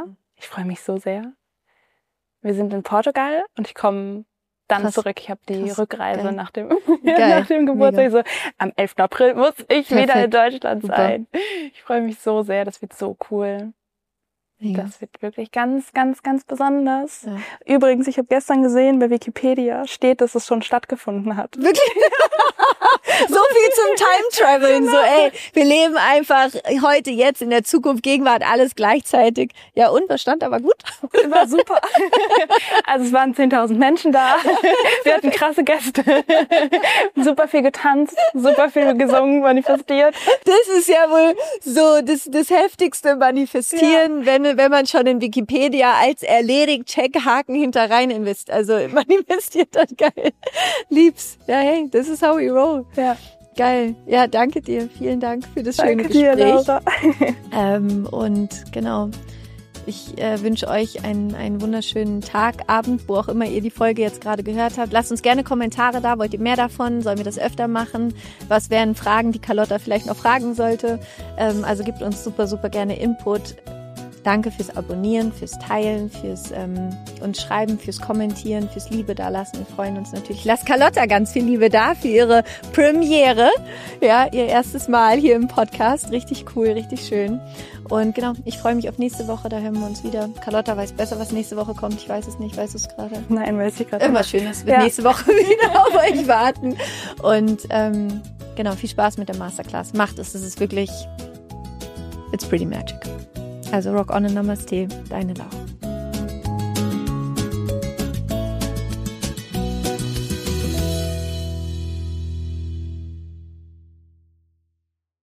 Wir sind in Portugal und ich komme dann zurück. Ich habe die Rückreise nach dem Geburtstag. So, am 11. April muss ich wieder in Deutschland sein. Ich freue mich so sehr. Das wird so cool. Mega. Das wird wirklich ganz, ganz, ganz besonders. Ja. Übrigens, ich habe gestern gesehen, bei Wikipedia steht, dass es schon stattgefunden hat. Wirklich? So viel zum Time-Traveln. So, wir leben einfach heute, jetzt, in der Zukunft, Gegenwart, alles gleichzeitig. Ja, und was stand da? War gut? War super. Also es waren 10.000 Menschen da. Wir hatten krasse Gäste. Super viel getanzt, super viel gesungen, manifestiert. Das ist ja wohl so das heftigste Manifestieren, wenn man schon in Wikipedia als erledigt Checkhaken hinter rein also manifestiert dann geil. Lieb's. Ja, hey, this is how we roll. Ja. Geil. Ja, danke dir. Vielen Dank für das schöne Gespräch. Danke dir, Laura. Und genau, ich wünsche euch einen wunderschönen Tag, Abend, wo auch immer ihr die Folge jetzt gerade gehört habt. Lasst uns gerne Kommentare da. Wollt ihr mehr davon? Sollen wir das öfter machen? Was wären Fragen, die Carlotta vielleicht noch fragen sollte? Also gebt uns super, super gerne Input. Danke fürs Abonnieren, fürs Teilen, fürs uns Schreiben, fürs Kommentieren, fürs Liebe dalassen. Wir freuen uns natürlich. Lasst Carlotta ganz viel Liebe da für ihre Premiere. Ja, ihr erstes Mal hier im Podcast. Richtig cool, richtig schön. Und genau, ich freue mich auf nächste Woche. Da hören wir uns wieder. Carlotta weiß besser, was nächste Woche kommt. Ich weiß es nicht. Weißt du es gerade? Nein, weiß ich gerade. Immer schön, dass wir nächste Woche wieder auf euch warten. Und genau, viel Spaß mit der Masterclass. Macht es. Es ist wirklich, it's pretty magic. Also Rock on and Namaste, deine Laura.